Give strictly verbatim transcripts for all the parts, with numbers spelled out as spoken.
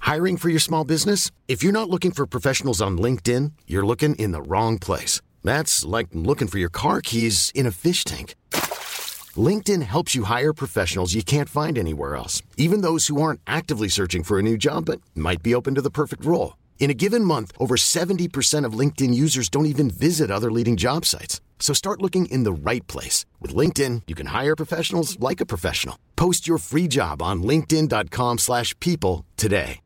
Hiring for your small business? If you're not looking for professionals on LinkedIn, you're looking in the wrong place. That's like looking for your car keys in a fish tank. LinkedIn helps you hire professionals you can't find anywhere else, even those who aren't actively searching for a new job but might be open to the perfect role. In a given month, over seventy percent of LinkedIn users don't even visit other leading job sites. So start looking in the right place. With LinkedIn, you can hire professionals like a professional. Post your free job on linkedin.com slash people today.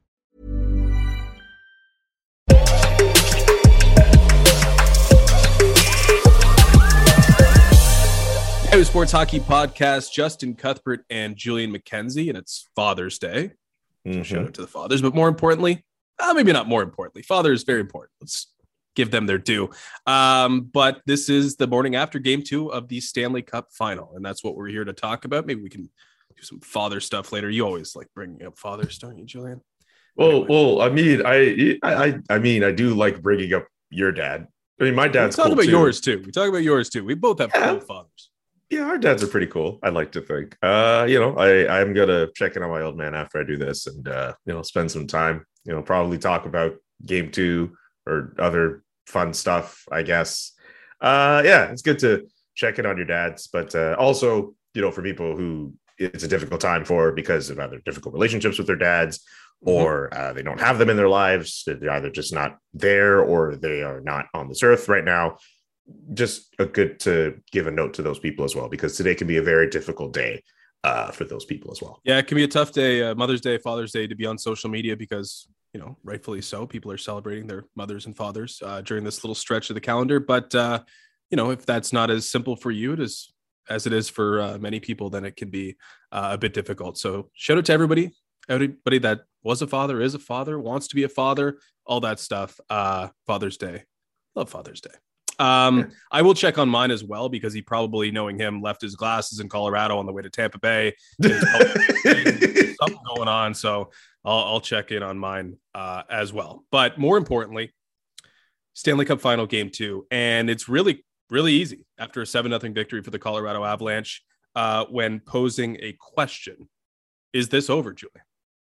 Yahoo Sports Hockey Podcast, Justin Cuthbert and Julian McKenzie, and it's Father's Day. Mm-hmm. So shout out to the fathers, but more importantly, uh, maybe not more importantly, father is very important. Let's give them their due. Um, but this is the morning after game two of the Stanley Cup final, and that's what we're here to talk about. Maybe we can do some father stuff later. You always like bringing up fathers, don't you, Julian? Well, anyway. well, I mean, I, I, I mean, I do like bringing up your dad. I mean, my dad's we talk cool about too. yours too. We talk about yours too. We both have yeah. cool fathers. Yeah, our dads are pretty cool. I like to think. Uh, you know, I, I'm gonna check in on my old man after I do this, and uh, you know, spend some time. You know, probably talk about game two or other fun stuff, I guess. Uh, yeah, it's good to check in on your dads, but uh, also, you know, for people who it's a difficult time for because of either difficult relationships with their dads, or uh, they don't have them in their lives. They're either just not there or they are not on this earth right now. Just a good to give a note to those people as well, because today can be a very difficult day uh, for those people as well. Yeah, it can be a tough day, uh, Mother's Day, Father's Day, to be on social media because, you know, rightfully so, people are celebrating their mothers and fathers uh, during this little stretch of the calendar. But, uh, you know, if that's not as simple for you as, as it is for uh, many people, then it can be uh, a bit difficult. So shout out to everybody, everybody that was a father, is a father, wants to be a father, all that stuff. Uh, Father's Day. Love Father's Day. Um, yeah. I will check on mine as well, because he probably, knowing him, left his glasses in Colorado on the way to Tampa Bay. Something going on. So I'll, I'll check in on mine uh, as well. But more importantly, Stanley Cup final game two. And it's really, really easy after a seven nothing victory for the Colorado Avalanche uh, when posing a question. Is this over, Julian?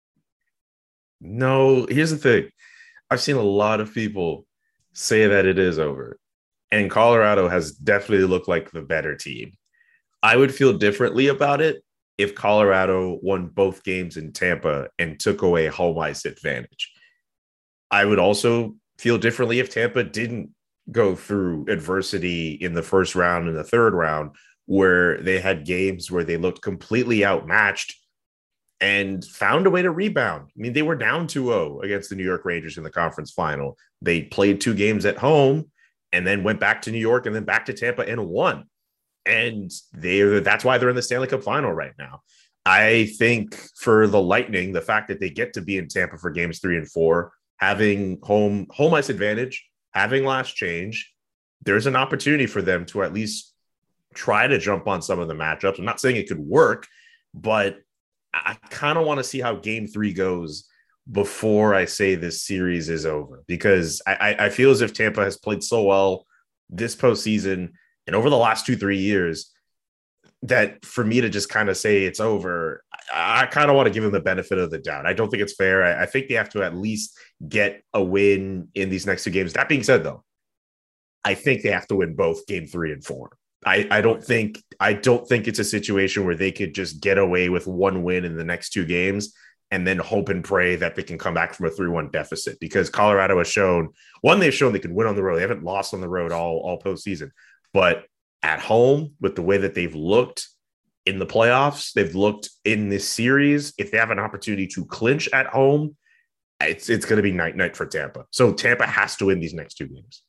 No, here's the thing. I've seen a lot of people say that it is over. And Colorado has definitely looked like the better team. I would feel differently about it if Colorado won both games in Tampa and took away home ice advantage. I would also feel differently if Tampa didn't go through adversity in the first round and the third round, where they had games where they looked completely outmatched and found a way to rebound. I mean, they were down two oh against the New York Rangers in the conference final. They played two games at home and then went back to New York and then back to Tampa and won. And they that's why they're in the Stanley Cup final right now. I think for the Lightning, the fact that they get to be in Tampa for games three and four, having home home ice advantage, having last change, there's an opportunity for them to at least try to jump on some of the matchups. I'm not saying it could work, but I kind of want to see how game three goes before I say this series is over, because I, I feel as if Tampa has played so well this postseason and over the last two, three years that for me to just kind of say it's over, I, I kind of want to give them the benefit of the doubt. I don't think it's fair. I, I think they have to at least get a win in these next two games. That being said, though, I think they have to win both game three and four. I, I don't think I don't think it's a situation where they could just get away with one win in the next two games and then hope and pray that they can come back from a three one deficit, because Colorado has shown, one, they've shown they can win on the road. They haven't lost on the road all, all postseason, but at home, with the way that they've looked in the playoffs, they've looked in this series, if they have an opportunity to clinch at home, it's, it's going to be night night for Tampa. So Tampa has to win these next two games.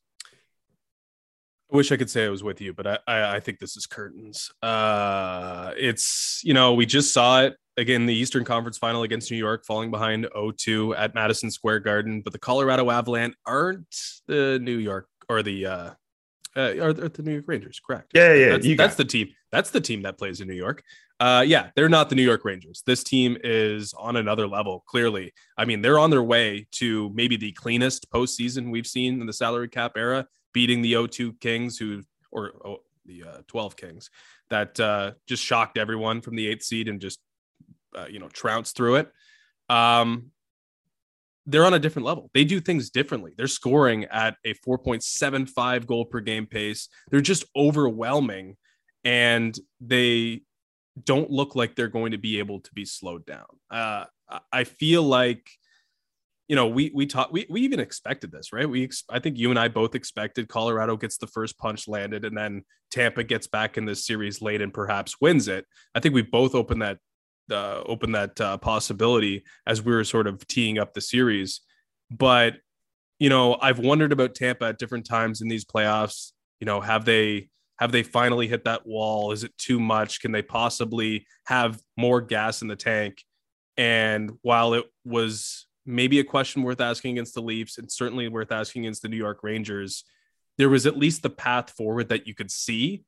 I wish I could say I was with you, but I, I, I think this is curtains. Uh, it's, you know, we just saw it again, the Eastern Conference final against New York, falling behind oh two at Madison Square Garden. But the Colorado Avalanche aren't the New York or the uh, uh, are the New York Rangers, correct? Yeah, yeah. That's, that's the team. That's the team that plays in New York. Uh, yeah, they're not the New York Rangers. This team is on another level, clearly. I mean, they're on their way to maybe the cleanest postseason we've seen in the salary cap era, beating the oh two Kings, who or oh, the uh, twelve Kings, that uh, just shocked everyone from the eighth seed and just uh, you know trounced through it. Um, they're on a different level. They do things differently. They're scoring at a four point seven five goal per game pace. They're just overwhelming, and they don't look like they're going to be able to be slowed down. Uh, I feel like, you know, we we talked, we we even expected this, right? We ex- I think you and I both expected Colorado gets the first punch landed, and then Tampa gets back in this series late and perhaps wins it. I think we both opened that uh, opened that uh, possibility as we were sort of teeing up the series. But, you know, I've wondered about Tampa at different times in these playoffs. You know, have they have they finally hit that wall? Is it too much? Can they possibly have more gas in the tank? And while it was maybe a question worth asking against the Leafs and certainly worth asking against the New York Rangers, there was at least the path forward that you could see.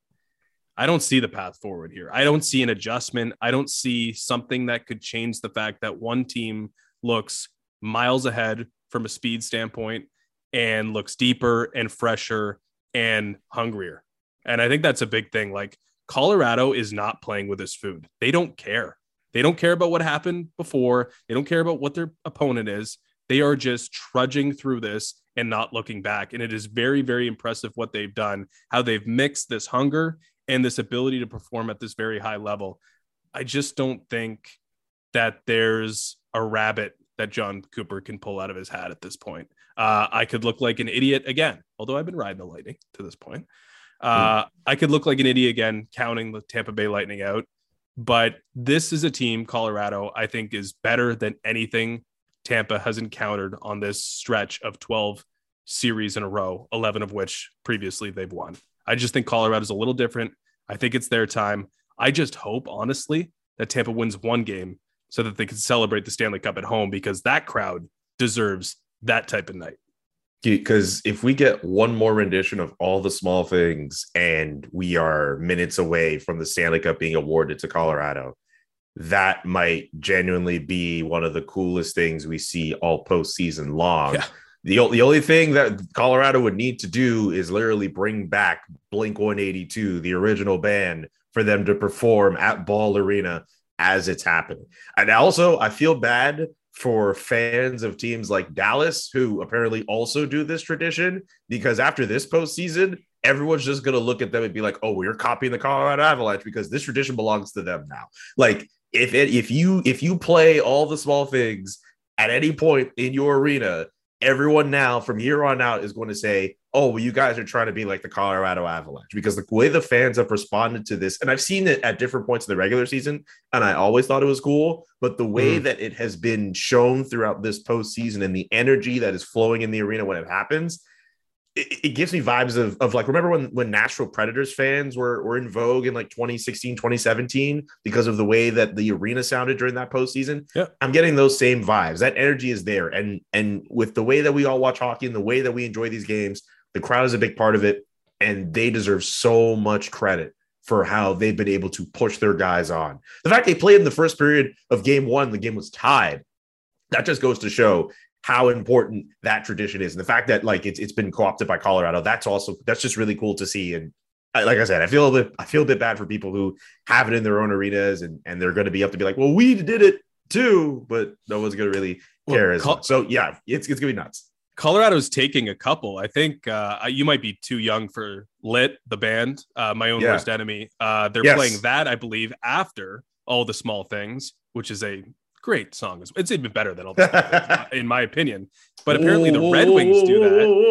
I don't see the path forward here. I don't see an adjustment. I don't see something that could change the fact that one team looks miles ahead from a speed standpoint and looks deeper and fresher and hungrier. And I think that's a big thing. Like, Colorado is not playing with this food. They don't care. They don't care about what happened before. They don't care about what their opponent is. They are just trudging through this and not looking back. And it is very, very impressive what they've done, how they've mixed this hunger and this ability to perform at this very high level. I just don't think that there's a rabbit that John Cooper can pull out of his hat at this point. Uh, I could look like an idiot again, although I've been riding the Lightning to this point. Uh, mm. I could look like an idiot again, counting the Tampa Bay Lightning out. But this is a team, Colorado, I think is better than anything Tampa has encountered on this stretch of twelve series in a row, eleven of which previously they've won. I just think Colorado is a little different. I think it's their time. I just hope, honestly, that Tampa wins one game so that they can celebrate the Stanley Cup at home, because that crowd deserves that type of night. Because if we get one more rendition of All the Small Things and we are minutes away from the Stanley Cup being awarded to Colorado, that might genuinely be one of the coolest things we see all postseason long. Yeah. The, the only thing that Colorado would need to do is literally bring back Blink one eighty-two, the original band, for them to perform at Ball Arena as it's happening. And also, I feel bad for fans of teams like Dallas, who apparently also do this tradition, because after this postseason, everyone's just going to look at them and be like, oh, we're copying the Colorado Avalanche because this tradition belongs to them now. Like, if it, if you if you play All the Small Things at any point in your arena, everyone now from here on out is going to say, oh, well, you guys are trying to be like the Colorado Avalanche, because the way the fans have responded to this, and I've seen it at different points in the regular season, and I always thought it was cool, but the way mm. that it has been shown throughout this postseason and the energy that is flowing in the arena when it happens, it, it gives me vibes of, of like, remember when, when Nashville Predators fans were, were in vogue in like twenty sixteen, twenty seventeen, because of the way that the arena sounded during that postseason? Yeah. I'm getting those same vibes. That energy is there. And, and with the way that we all watch hockey and the way that we enjoy these games, the crowd is a big part of it, and they deserve so much credit for how they've been able to push their guys on. The fact they played in the first period of game one, the game was tied. That just goes to show how important that tradition is. And the fact that like it's it's been co-opted by Colorado, that's also that's just really cool to see. And I, like I said, I feel a bit I feel a bit bad for people who have it in their own arenas, and, and they're going to be up to be like, well, we did it too, but no one's going to really care well, as Col- much. So yeah, it's it's going to be nuts. Colorado's taking a couple. I think uh, you might be too young for Lit, the band, uh, My Own yeah. Worst Enemy. Uh, they're yes. playing that, I believe, after All the Small Things, which is a great song. It's even better than All the Small Things, in my opinion. But apparently the Red Wings do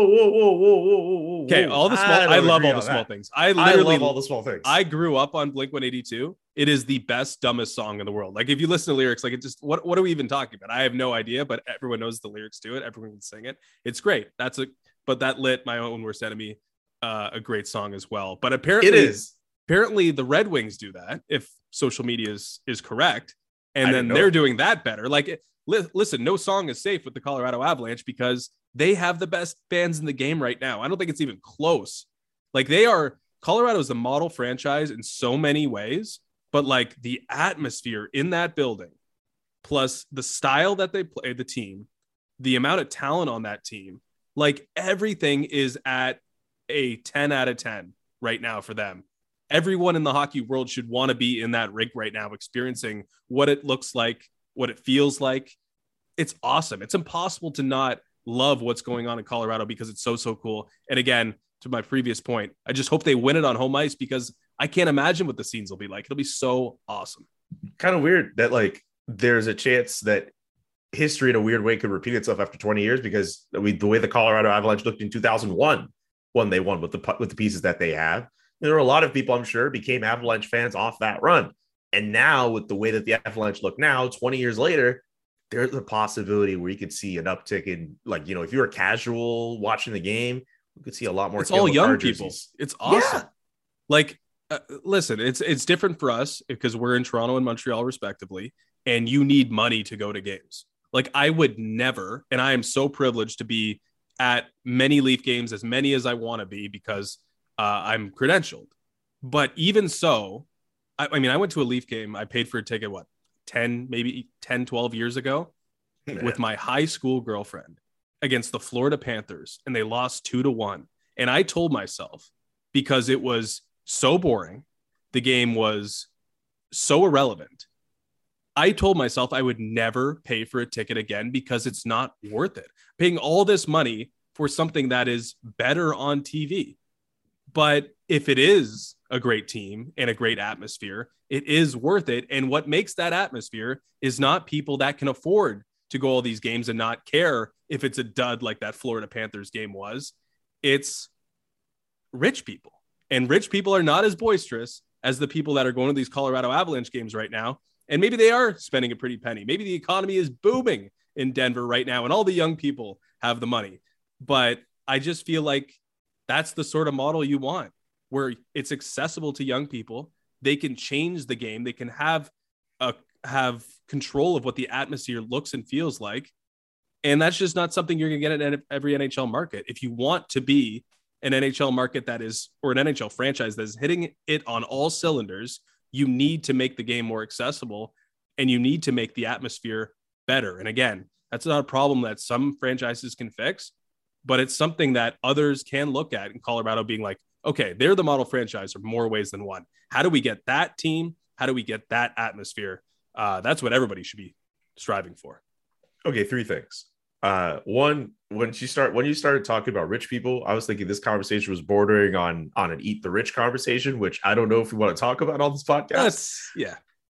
that. Okay, all the small. I, I love all the small that. things. I literally I love all the small things. I grew up on Blink one eighty-two. It is the best, dumbest song in the world. Like, if you listen to lyrics, like, it just, what, what are we even talking about? I have no idea, but everyone knows the lyrics to it. Everyone can sing it. It's great. That's a, but that Lit, My Own Worst Enemy, uh, a great song as well. But apparently, it is. Apparently, the Red Wings do that, if social media is, is correct. And then they're doing that better. Like, li- listen, no song is safe with the Colorado Avalanche because they have the best fans in the game right now. I don't think it's even close. Like, they are, Colorado is the model franchise in so many ways. But like the atmosphere in that building, plus the style that they play, the team, the amount of talent on that team, like everything is at a ten out of ten right now for them. Everyone in the hockey world should want to be in that rink right now, experiencing what it looks like, what it feels like. it's awesome. It's impossible to not love what's going on in Colorado because it's so, so cool. And again, to my previous point, I just hope they win it on home ice because I can't imagine what the scenes will be like. It'll be so awesome. Kind of weird that like there's a chance that history in a weird way could repeat itself after twenty years, because we, the way the Colorado Avalanche looked in two thousand one when they won with the with the pieces that they have, there were a lot of people, I'm sure, became Avalanche fans off that run. And now with the way that the Avalanche look now, twenty years later, there's a possibility where you could see an uptick in, like, you know, if you were casual watching the game, you could see a lot more. It's all young people. Jerseys. It's awesome. Yeah. Like, uh, listen, it's it's different for us because we're in Toronto and Montreal respectively, and you need money to go to games. Like, I would never, and I am so privileged to be at many Leaf games, as many as I want to be, because uh, I'm credentialed. But even so, I, I mean, I went to a Leaf game. I paid for a ticket, what, ten, maybe ten, twelve years ago Man. with my high school girlfriend against the Florida Panthers, and they lost two to one. And I told myself, because it was so boring, the game was so irrelevant, I told myself I would never pay for a ticket again because it's not worth it. Paying all this money for something that is better on T V. But if it is a great team and a great atmosphere, it is worth it. And what makes that atmosphere is not people that can afford to go all these games and not care if it's a dud like that Florida Panthers game was. It's rich people. And rich people are not as boisterous as the people that are going to these Colorado Avalanche games right now. And maybe they are spending a pretty penny. Maybe the economy is booming in Denver right now and all the young people have the money. But I just feel like that's the sort of model you want, where it's accessible to young people. They can change the game. They can have a, have control of what the atmosphere looks and feels like. And that's just not something you're going to get at every N H L market. If you want to be an N H L market that is, or an N H L franchise that is hitting it on all cylinders, you need to make the game more accessible and you need to make the atmosphere better. And again, that's not a problem that some franchises can fix, but it's something that others can look at in Colorado being like, okay, they're the model franchise in more ways than one. How do we get that team? How do we get that atmosphere? Uh, that's what everybody should be striving for. Okay, three things. Uh, one, when you start when you started talking about rich people, I was thinking this conversation was bordering on on an eat the rich conversation, which I don't know if we want to talk about on this podcast. That's, yeah.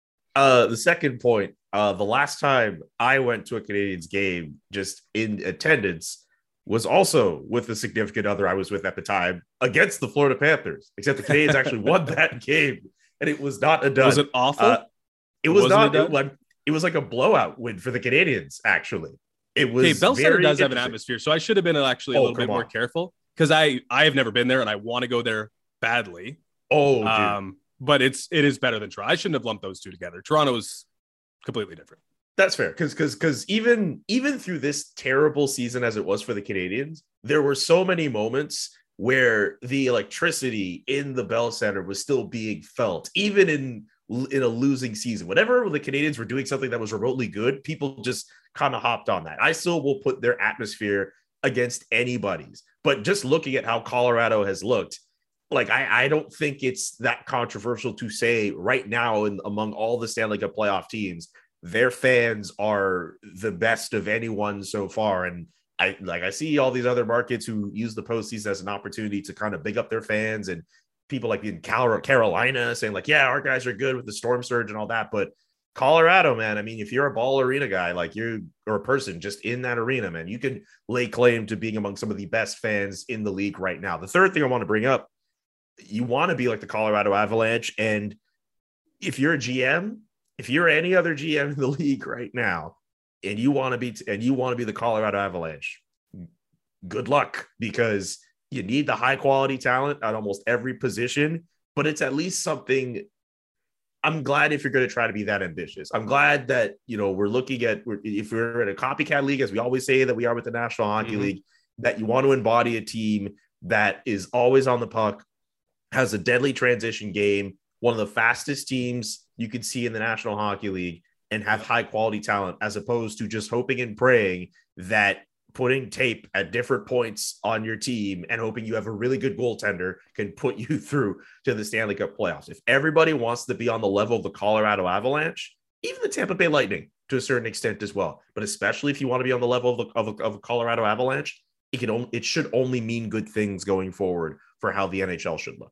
Uh, the second point, uh, the last time I went to a Canadiens game, just in attendance, was also with the significant other I was with at the time against the Florida Panthers, except the Canadiens actually won that game, and it was not a dud. Was it awful? Uh, it was Wasn't not. it, it, like, it was like a blowout win for the Canadiens, actually. It was. Okay, Bell Center does have an interesting. atmosphere, so I should have been actually a Oh, little bit come more on. careful because I I have never been there and I want to go there badly. Oh, dude. Um, but it's it is better than Toronto. I shouldn't have lumped those two together. Toronto's completely different. That's fair, because because because even even through this terrible season as it was for the Canadiens, there were so many moments where the electricity in the Bell Center was still being felt, even in in a losing season. Whenever the Canadiens were doing something that was remotely good, people just kind of hopped on that. I still will put their atmosphere against anybody's, but just looking at how Colorado has looked, like I, I don't think it's that controversial to say right now, in among all the Stanley Cup playoff teams, their fans are the best of anyone so far. And I like I see all these other markets who use the postseason as an opportunity to kind of big up their fans, and people like in Cal- Carolina saying like, yeah, our guys are good with the storm surge and all that. But Colorado, man, I mean, if you're a ball arena guy, like you or a person just in that arena, man, you can lay claim to being among some of the best fans in the league right now. The third thing I want to bring up, you want to be like the Colorado Avalanche. And if you're a G M, if you're any other G M in the league right now, and you want to be, and you want to be the Colorado Avalanche, good luck, because you need the high quality talent at almost every position, but it's at least something. I'm glad if you're going to try to be that ambitious. I'm glad that, you know, we're looking at, if we're in a copycat league, as we always say that we are with the National Hockey mm-hmm. League, that you want to embody a team that is always on the puck, has a deadly transition game, one of the fastest teams you could see in the National Hockey League, and have high quality talent, as opposed to just hoping and praying that putting tape at different points on your team and hoping you have a really good goaltender can put you through to the Stanley Cup playoffs. If everybody wants to be on the level of the Colorado Avalanche, even the Tampa Bay Lightning to a certain extent as well. But especially if you want to be on the level of, the, of, a, of a Colorado Avalanche, it can only, it should only mean good things going forward for how the N H L should look.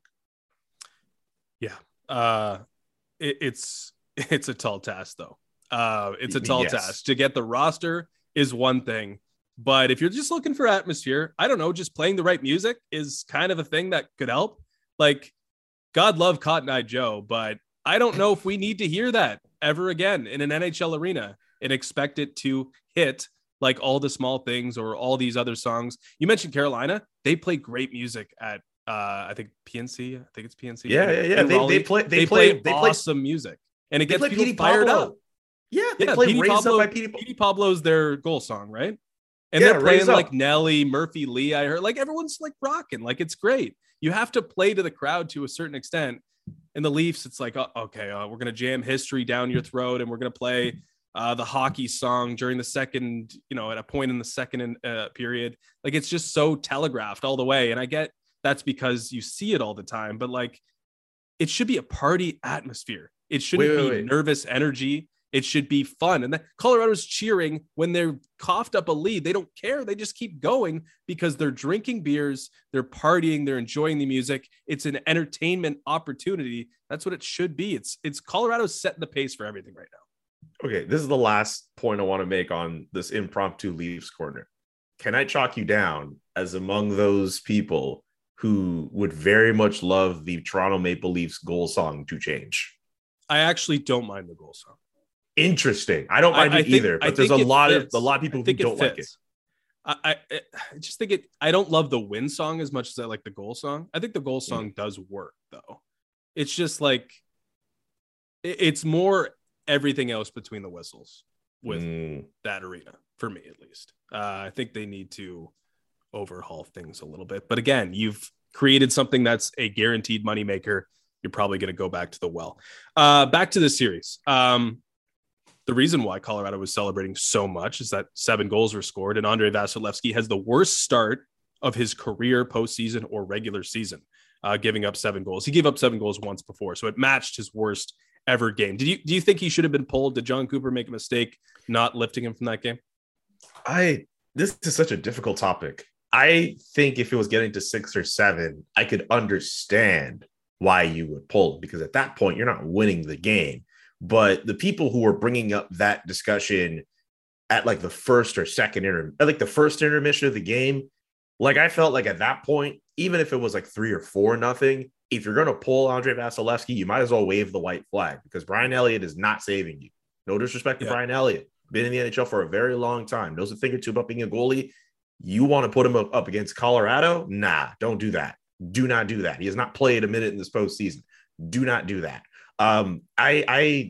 Yeah. Uh, it, it's, it's a tall task though. Uh, it's a tall yes. task to get the roster is one thing, but if you're just looking for atmosphere, I don't know, just playing the right music is kind of a thing that could help. Like, God love Cotton Eye Joe, but I don't know if we need to hear that ever again in an N H L arena and expect it to hit like All the Small Things or all these other songs. You mentioned Carolina. They play great music at, uh, I think P N C. I think it's P N C. Yeah, yeah, yeah. They, they play, they, they play, play they awesome play, music. And it gets people Petey fired Pablo. up. Yeah, they yeah, play Petey Raised Pablo, Up by Petey Pablo. Petey Pablo's their goal song, right? And yeah, they're playing like up. Nelly, Murphy Lee. I heard like everyone's like rocking. Like it's great. You have to play to the crowd to a certain extent. In the Leafs, it's like, oh, okay, uh, we're going to jam history down your throat and we're going to play uh, the hockey song during the second, you know, at a point in the second uh, period. Like it's just so telegraphed all the way. And I get that's because you see it all the time, but like it should be a party atmosphere. It shouldn't wait, wait, be wait. nervous energy. It should be fun. And that Colorado's cheering when they're coughed up a lead. They don't care. They just keep going because they're drinking beers, they're partying, they're enjoying the music. It's an entertainment opportunity. That's what it should be. It's it's Colorado's setting the pace for everything right now. Okay, this is the last point I want to make on this impromptu Leafs corner. Can I chalk you down as among those people who would very much love the Toronto Maple Leafs goal song to change? I actually don't mind the goal song. Interesting. I don't mind I, it I think, either, but I there's a lot fits. of a lot of people who don't like it. I, I I just think it. I don't love the win song as much as I like the goal song. I think the goal song mm. does work though. It's just like it, it's more everything else between the whistles with mm. that arena for me at least. Uh, I think they need to overhaul things a little bit. But again, you've created something that's a guaranteed moneymaker. You're probably going to go back to the well. Uh, back to the series. Um, The reason why Colorado was celebrating so much is that seven goals were scored, and Andrei Vasilevsky has the worst start of his career postseason or regular season, uh, giving up seven goals. He gave up seven goals once before, so it matched his worst ever game. Did you do you think he should have been pulled? Did John Cooper make a mistake not lifting him from that game? I this is such a difficult topic. I think if it was getting to six or seven, I could understand why you would pull, because at that point you're not winning the game. But the people who were bringing up that discussion at like the first or second inter, like the first intermission of the game, like I felt like at that point, even if it was like three or four nothing, if you're going to pull Andrei Vasilevsky, you might as well wave the white flag, because Brian Elliott is not saving you. No disrespect to yeah. Brian Elliott, been in the N H L for a very long time, knows a thing or two about being a goalie. You want to put him up against Colorado? Nah, don't do that. Do not do that. He has not played a minute in this postseason. Do not do that. Um, I, I,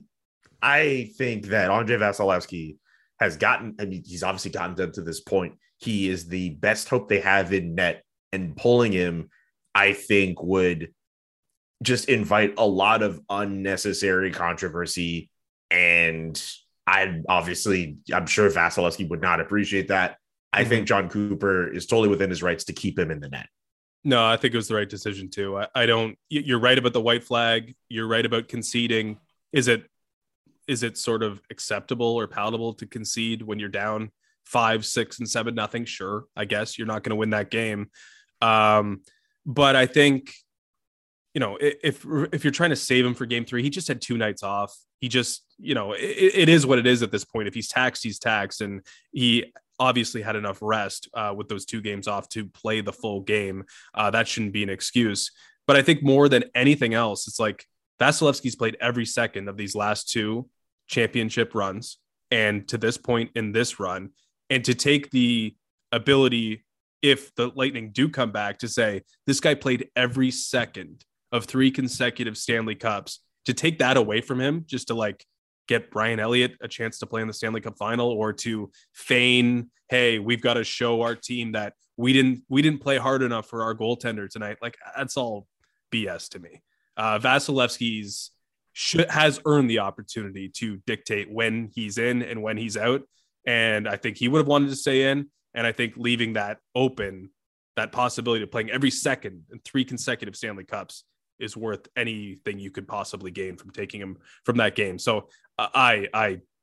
I think that Andrei Vasilevsky has gotten, I mean, he's obviously gotten them to this point. He is the best hope they have in net, and pulling him, I think, would just invite a lot of unnecessary controversy. And I obviously, I'm sure Vasilevsky would not appreciate that. I mm-hmm. think John Cooper is totally within his rights to keep him in the net. No, I think it was the right decision too. I, I don't, you're right about the white flag. You're right about conceding. Is it, is it sort of acceptable or palatable to concede when you're down five, six, and seven, nothing? Sure. I guess you're not going to win that game. Um, but I think, you know, if, if you're trying to save him for game three, he just had two nights off. He just, you know, it, it is what it is at this point. If he's taxed, he's taxed. And he obviously had enough rest uh, with those two games off to play the full game. Uh, that shouldn't be an excuse. But I think more than anything else, it's like Vasilevsky's played every second of these last two championship runs, and to this point in this run, and to take the ability, if the Lightning do come back, to say this guy played every second of three consecutive Stanley Cups, to take that away from him just to like get Brian Elliott a chance to play in the Stanley Cup final, or to feign, hey, we've got to show our team that we didn't we didn't play hard enough for our goaltender tonight. Like, that's all B S to me. Uh, Vasilevsky's should, has earned the opportunity to dictate when he's in and when he's out. And I think he would have wanted to stay in. And I think leaving that open, that possibility of playing every second in three consecutive Stanley Cups, is worth anything you could possibly gain from taking him from that game. So uh, I, I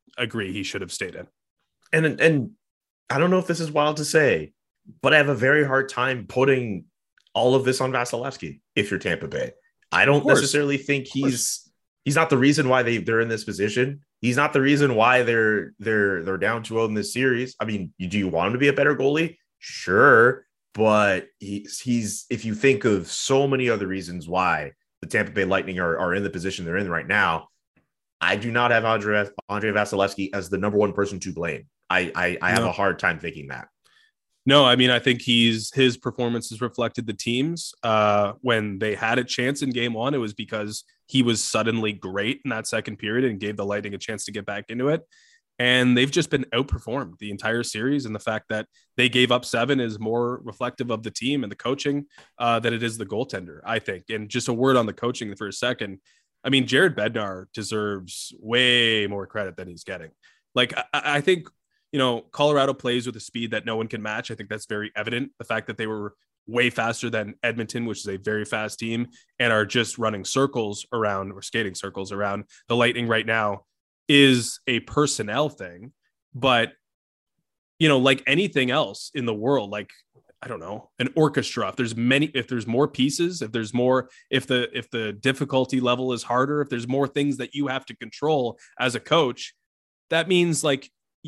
agree he should have stayed in. And and I don't know if this is wild to say, but I have a very hard time putting all of this on Vasilevsky if you're Tampa Bay. I don't necessarily think he's he's not the reason why they they're in this position. He's not the reason why they're they're they're down two oh in this series. I mean, do you want him to be a better goalie? Sure, but he's he's if you think of so many other reasons why the Tampa Bay Lightning are, are in the position they're in right now, I do not have Andre Andre Vasilevsky as the number one person to blame. I I, I have no. a hard time thinking that. No, I mean, I think he's his performances reflected the teams. Uh, when they had a chance in game one, it was because he was suddenly great in that second period and gave the Lightning a chance to get back into it. And they've just been outperformed the entire series. And the fact that they gave up seven is more reflective of the team and the coaching uh, than it is the goaltender, I think. And just a word on the coaching for a second. I mean, Jared Bednar deserves way more credit than he's getting. Like, I, I think, you know, Colorado plays with a speed that no one can match. I think that's very evident. The fact that they were way faster than Edmonton, which is a very fast team, and are just running circles around or skating circles around the Lightning right now is a personnel thing. But, you know, like anything else in the world, like, I don't know, an orchestra, if there's many, if there's more pieces, if there's more, if the, if the difficulty level is harder, if there's more things that you have to control as a coach, that means like,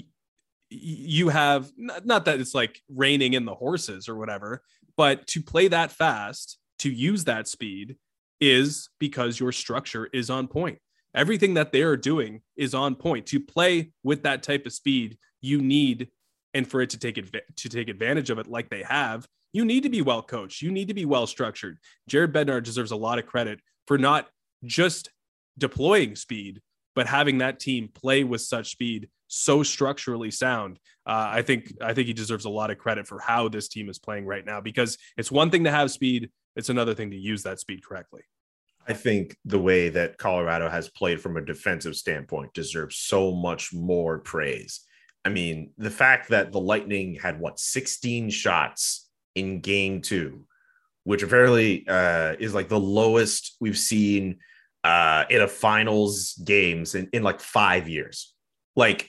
you have not that it's like reining in the horses or whatever, but to play that fast, to use that speed is because your structure is on point. Everything that they are doing is on point. To play with that type of speed, you need, and for it to take adv- to take advantage of it like they have, you need to be well coached. You need to be well structured. Jared Bednar deserves a lot of credit for not just deploying speed, but having that team play with such speed, so structurally sound. Uh, I think I think he deserves a lot of credit for how this team is playing right now, because it's one thing to have speed. It's another thing to use that speed correctly. I think the way that Colorado has played from a defensive standpoint deserves so much more praise. I mean, the fact that the Lightning had, what, sixteen shots in game two, which apparently uh, is like the lowest we've seen uh, in a finals games in, in like five years. Like,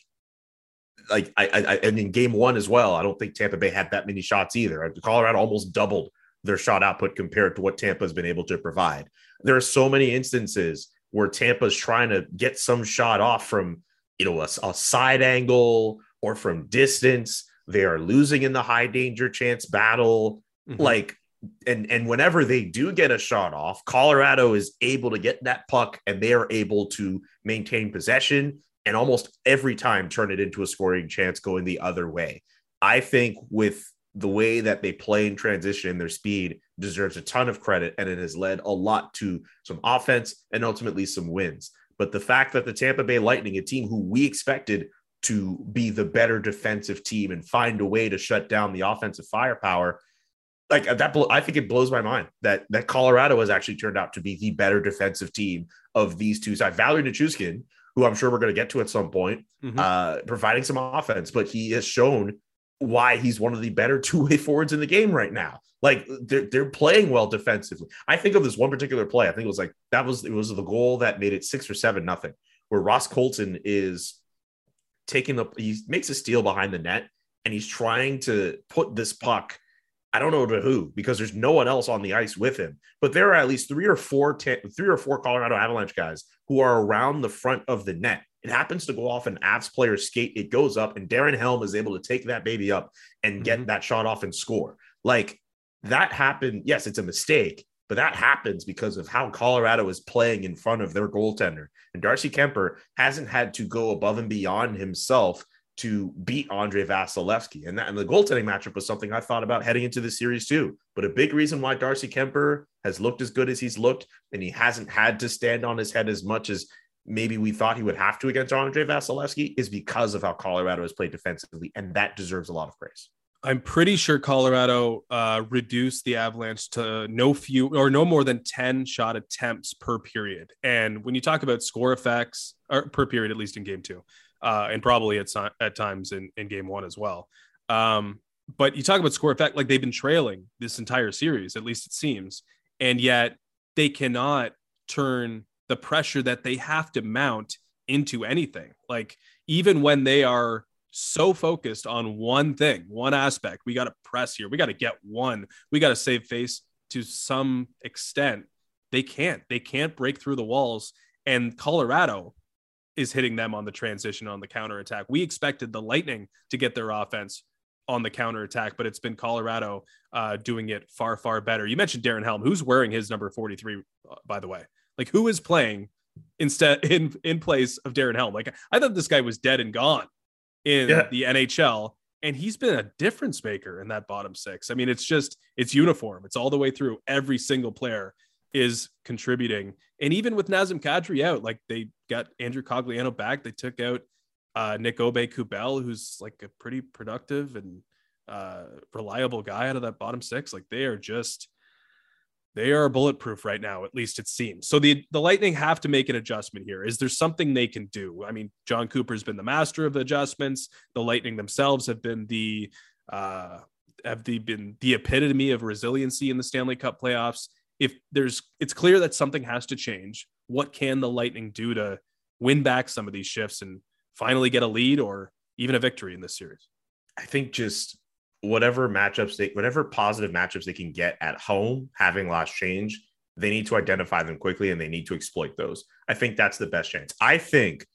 like I, I, and in game one as well, I don't think Tampa Bay had that many shots either. Colorado almost doubled their shot output compared to what Tampa has been able to provide. There are so many instances where Tampa's trying to get some shot off from, you know, a, a side angle or from distance. They are losing in the high danger chance battle. Mm-hmm. Like, and, and whenever they do get a shot off, Colorado is able to get that puck and they are able to maintain possession and almost every time turn it into a scoring chance going the other way. I think with the way that they play in transition and their speed deserves a ton of credit, and it has led a lot to some offense and ultimately some wins. But the fact that the Tampa Bay Lightning, a team who we expected to be the better defensive team and find a way to shut down the offensive firepower, like that, I think it blows my mind that that Colorado has actually turned out to be the better defensive team of these two sides. Valeri Nichushkin, who I'm sure we're going to get to at some point, mm-hmm. uh, providing some offense, but he has shown why he's one of the better two-way forwards in the game right now. Like they're, they're playing well defensively. I think of this one particular play. I think it was like, that was, it was the goal that made it six or seven, nothing, where Ross Colton is taking the, he makes a steal behind the net and he's trying to put this puck, I don't know to who, because there's no one else on the ice with him, but there are at least three or four, ten, three or four Colorado Avalanche guys who are around the front of the net. It happens to go off an Avs player's skate. It goes up and Darren Helm is able to take that baby up and get mm-hmm. that shot off and score. Like that happened. Yes, it's a mistake, but that happens because of how Colorado is playing in front of their goaltender. And Darcy Kemper hasn't had to go above and beyond himself to beat Andre Vasilevsky. And that, and the goaltending matchup was something I thought about heading into the series too. But a big reason why Darcy Kemper has looked as good as he's looked, and he hasn't had to stand on his head as much as maybe we thought he would have to against Andre Vasilevsky, is because of how Colorado has played defensively. And that deserves a lot of praise. I'm pretty sure Colorado uh, reduced the Avalanche to no few or no more than ten shot attempts per period. And when you talk about score effects, or per period, at least in game two, uh, and probably at, at times in, in game one as well. Um, but you talk about score effect, like they've been trailing this entire series, at least it seems. And yet they cannot turn the pressure that they have to mount into anything. Like, even when they are so focused on one thing, one aspect, we got to press here. We got to get one. We got to save face to some extent. They can't. They can't break through the walls. And Colorado is hitting them on the transition, on the counterattack. We expected the Lightning to get their offense on the counterattack, but it's been Colorado uh, doing it far, far better. You mentioned Darren Helm, who's wearing his number forty-three, uh, by the way. Like, who is playing instead in in place of Darren Helm? Like, I thought this guy was dead and gone in yeah. the N H L, and he's been a difference maker in that bottom six. I mean, it's just, it's uniform. It's all the way through. Every single player is contributing. And even with Nazem Kadri out, like, they got Andrew Cogliano back. They took out uh, Nick Aube-Kubel, who's like a pretty productive and uh, reliable guy out of that bottom six. Like, they are just, they are bulletproof right now, at least it seems. So the, the Lightning have to make an adjustment here. Is there something they can do? I mean, John Cooper's been the master of the adjustments. The Lightning themselves have been the uh, have the, been the epitome of resiliency in the Stanley Cup playoffs. If there's, it's clear that something has to change. What can the Lightning do to win back some of these shifts and finally get a lead or even a victory in this series? I think just whatever matchups they, whatever positive matchups they can get at home, having last change, they need to identify them quickly and they need to exploit those. I think that's the best chance. I think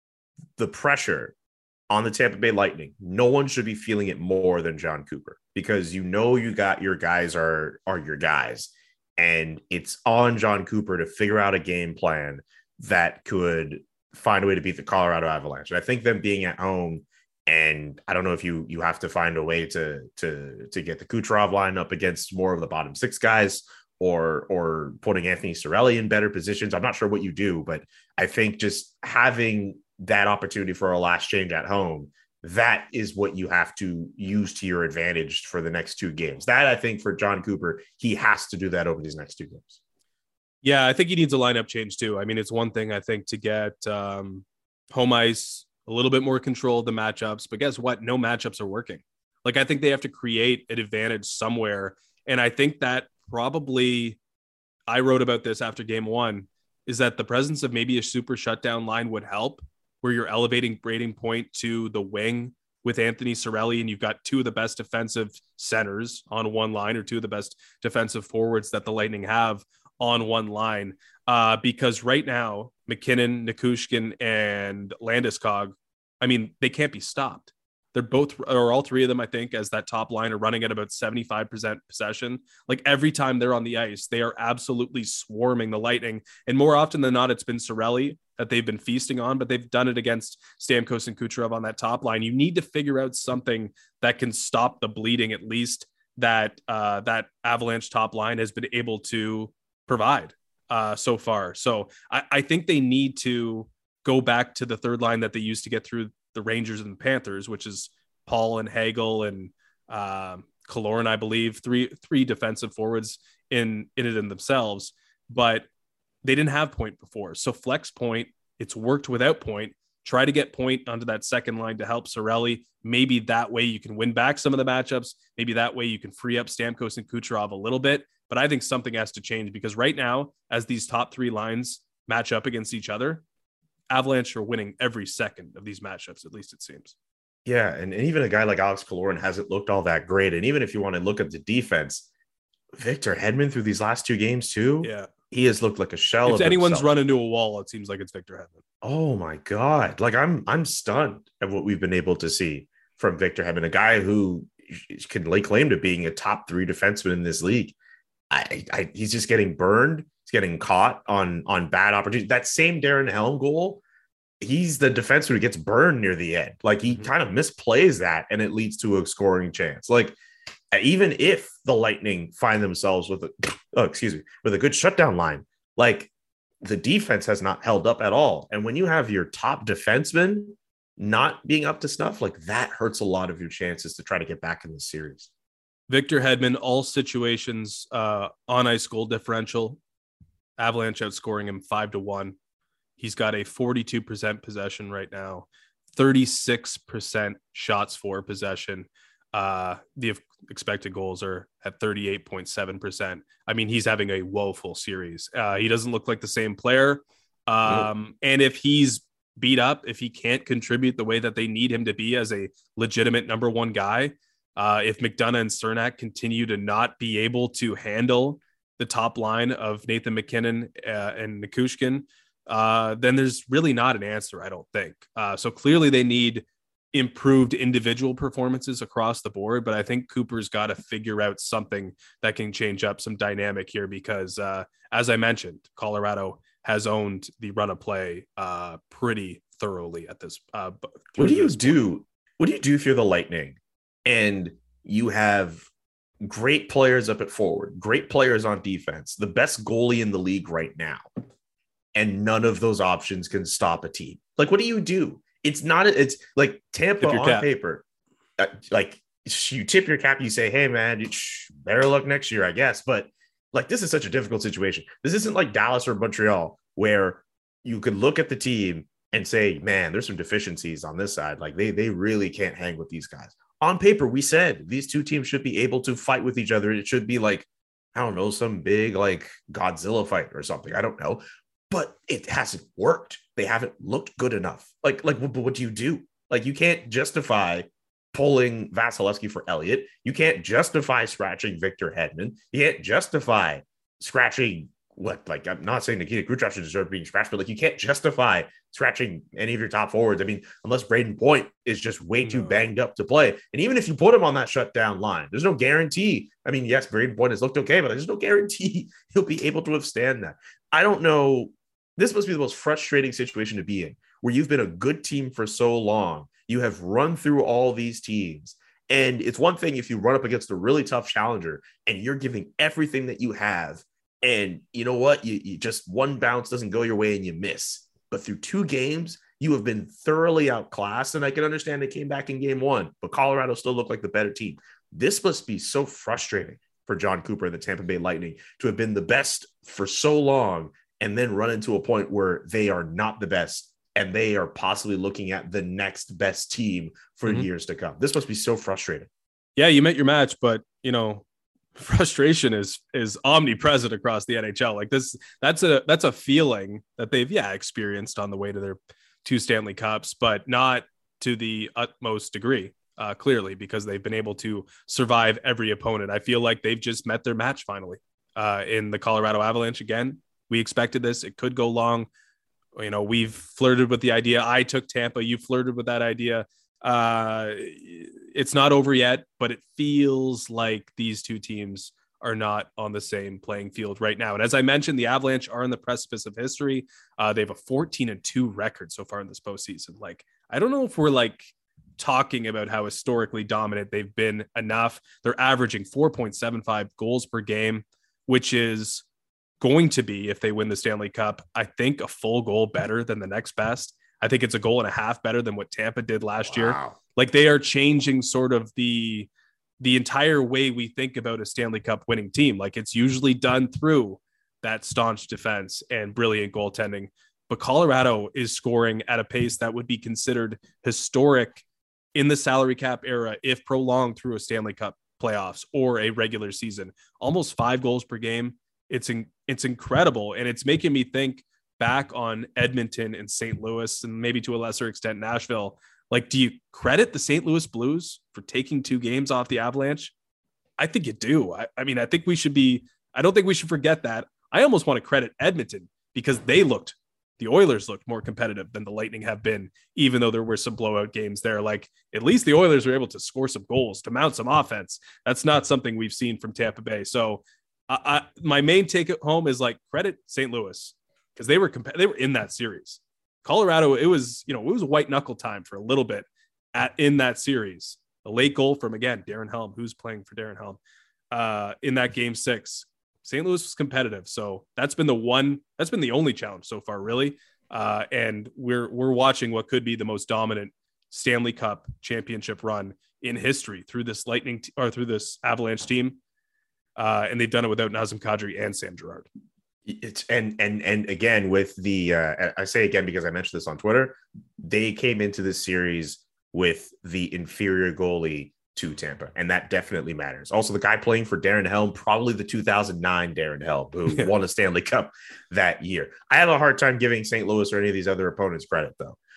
the pressure on the Tampa Bay Lightning, no one should be feeling it more than John Cooper, because you know you got your guys are are your guys, and it's on John Cooper to figure out a game plan that could find a way to beat the Colorado Avalanche. And I think them being at home, and I don't know if you you have to find a way to to to get the Kucherov line up against more of the bottom six guys, or or putting Anthony Cirelli in better positions. I'm not sure what you do, but I think just having that opportunity for a last change at home, that is what you have to use to your advantage for the next two games. That, I think, for John Cooper, he has to do that over these next two games. Yeah, I think he needs a lineup change too. I mean, it's one thing, I think, to get um, home ice, a little bit more control of the matchups, but guess what? No matchups are working. Like, I think they have to create an advantage somewhere. And I think that probably, I wrote about this after game one, is that the presence of maybe a super shutdown line would help, where you're elevating Brayden Point to the wing with Anthony Cirelli, and you've got two of the best defensive centers on one line, or two of the best defensive forwards that the Lightning have on one line. Uh, because right now, McKinnon, Nichushkin, and Landeskog, I mean, they can't be stopped. They're both, or all three of them, I think, as that top line, are running at about seventy-five percent possession. Like, every time they're on the ice, they are absolutely swarming the Lightning. And more often than not, it's been Cirelli that they've been feasting on, but they've done it against Stamkos and Kucherov on that top line. You need to figure out something that can stop the bleeding, at least that uh, that Avalanche top line has been able to provide uh, so far. So I, I think they need to go back to the third line that they used to get through the Rangers and the Panthers, which is Paul and Hagel and uh, Killorn, I believe, three three defensive forwards in, in it in themselves. But they didn't have Point before. So flex Point, it's worked without Point. Try to get Point onto that second line to help Cirelli. Maybe that way you can win back some of the matchups. Maybe that way you can free up Stamkos and Kucherov a little bit. But I think something has to change, because right now, as these top three lines match up against each other, Avalanche are winning every second of these matchups, at least it seems. Yeah, and, and even a guy like Alex Killorn hasn't looked all that great. And even if you want to look at the defense, Victor Hedman through these last two games too, yeah, he has looked like a shell. If of anyone's himself. run into a wall, it seems like it's Victor Hedman. Oh my God. Like, I'm I'm stunned at what we've been able to see from Victor Hedman, a guy who can lay claim to being a top three defenseman in this league. I, I he's just getting burned. He's getting caught on on bad opportunities. That same Darren Helm goal, he's the defenseman who gets burned near the end. Like, he mm-hmm. kind of misplays that, and it leads to a scoring chance. Like, even if the Lightning find themselves with a, oh, excuse me, with a good shutdown line, like, the defense has not held up at all. And when you have your top defenseman not being up to snuff, like, that hurts a lot of your chances to try to get back in the series. Victor Hedman, all situations, uh, on ice goal differential, Avalanche outscoring him five to one. He's got a forty-two percent possession right now, thirty-six percent shots for possession. Uh, the expected goals are at thirty-eight point seven percent. I mean, he's having a woeful series. Uh, he doesn't look like the same player. Um, and if he's beat up, if he can't contribute the way that they need him to be as a legitimate number one guy, uh, if McDonough and Cernak continue to not be able to handle the top line of Nathan MacKinnon uh, and Nichushkin, uh, then there's really not an answer, I don't think. Uh, so clearly they need improved individual performances across the board, but I think Cooper's got to figure out something that can change up some dynamic here because, uh, as I mentioned, Colorado has owned the run of play uh, pretty thoroughly at this. Uh, what do you do? What do you do if you're the Lightning and you have great players up at forward, great players on defense, the best goalie in the league right now, and none of those options can stop a team? Like, what do you do? It's not, it's like Tampa on cap. paper. Uh, like you tip your cap, you say, hey man, you better luck next year, I guess. But like, this is such a difficult situation. This isn't like Dallas or Montreal where you could look at the team and say, man, there's some deficiencies on this side. Like they, they really can't hang with these guys. On paper, we said these two teams should be able to fight with each other. It should be like, I don't know, some big like Godzilla fight or something. I don't know. But it hasn't worked. They haven't looked good enough. Like, like, what, what do you do? Like, you can't justify pulling Vasilevsky for Elliott. You can't justify scratching Victor Hedman. You can't justify scratching what? Like, I'm not saying Nikita Kucherov should deserve being scratched, but like, you can't justify scratching any of your top forwards. I mean, unless Braden Point is just way too no. banged up to play. And even if you put him on that shutdown line, there's no guarantee. I mean, yes, Braden Point has looked okay, but there's no guarantee he'll be able to withstand that. I don't know. This must be the most frustrating situation to be in, where you've been a good team for so long. You have run through all these teams. And it's one thing if you run up against a really tough challenger and you're giving everything that you have. And you know what? You, you just one bounce doesn't go your way and you miss. But through two games, you have been thoroughly outclassed. And I can understand they came back in game one, but Colorado still looked like the better team. This must be so frustrating for John Cooper and the Tampa Bay Lightning to have been the best for so long and then run into a point where they are not the best and they are possibly looking at the next best team for mm-hmm. years to come. This must be so frustrating. Yeah, you met your match, but, you know, frustration is is omnipresent across the N H L. Like this, that's a that's a feeling that they've, yeah, experienced on the way to their two Stanley Cups, but not to the utmost degree, uh, clearly, because they've been able to survive every opponent. I feel like they've just met their match finally uh, in the Colorado Avalanche again. We expected this. It could go long. You know, we've flirted with the idea. I took Tampa. You flirted with that idea. Uh, it's not over yet, but it feels like these two teams are not on the same playing field right now. And as I mentioned, the Avalanche are on the precipice of history. Uh, they have a fourteen and two record so far in this postseason. Like, I don't know if we're like talking about how historically dominant they've been enough. They're averaging four point seven five goals per game, which is going to be, if they win the Stanley Cup, I think a full goal better than the next best. I think it's a goal and a half better than what Tampa did last wow. year. Like they are changing sort of the, the entire way we think about a Stanley Cup winning team. Like it's usually done through that staunch defense and brilliant goaltending, but Colorado is scoring at a pace that would be considered historic in the salary cap era if prolonged through a Stanley Cup playoffs or a regular season. Almost five goals per game. It's in, it's incredible. And it's making me think back on Edmonton and Saint Louis and maybe to a lesser extent, Nashville. Like, do you credit the Saint Louis Blues for taking two games off the Avalanche? I think you do. I, I mean, I think we should be, I don't think we should forget that. I almost want to credit Edmonton because they looked, the Oilers looked more competitive than the Lightning have been, even though there were some blowout games there. Like at least the Oilers were able to score some goals, to mount some offense. That's not something we've seen from Tampa Bay. So I, I, my main take at home is like credit Saint Louis because they were comp- they were in that series. Colorado, it was, you know, it was a white knuckle time for a little bit at in that series. A late goal from, again, Darren Helm, who's playing for Darren Helm uh, in that game six. Saint Louis was competitive. So that's been the one, that's been the only challenge so far, really. Uh, and we're, we're watching what could be the most dominant Stanley Cup championship run in history through this Lightning t- or through this Avalanche team. Uh, and they've done it without Nazem Kadri and Sam Girard. It's and and and again with the uh, I say again because I mentioned this on Twitter, they came into this series with the inferior goalie to Tampa, and that definitely matters. Also, the guy playing for Darren Helm, probably the two thousand nine Darren Helm, who won a Stanley Cup that year. I have a hard time giving Saint Louis or any of these other opponents credit, though.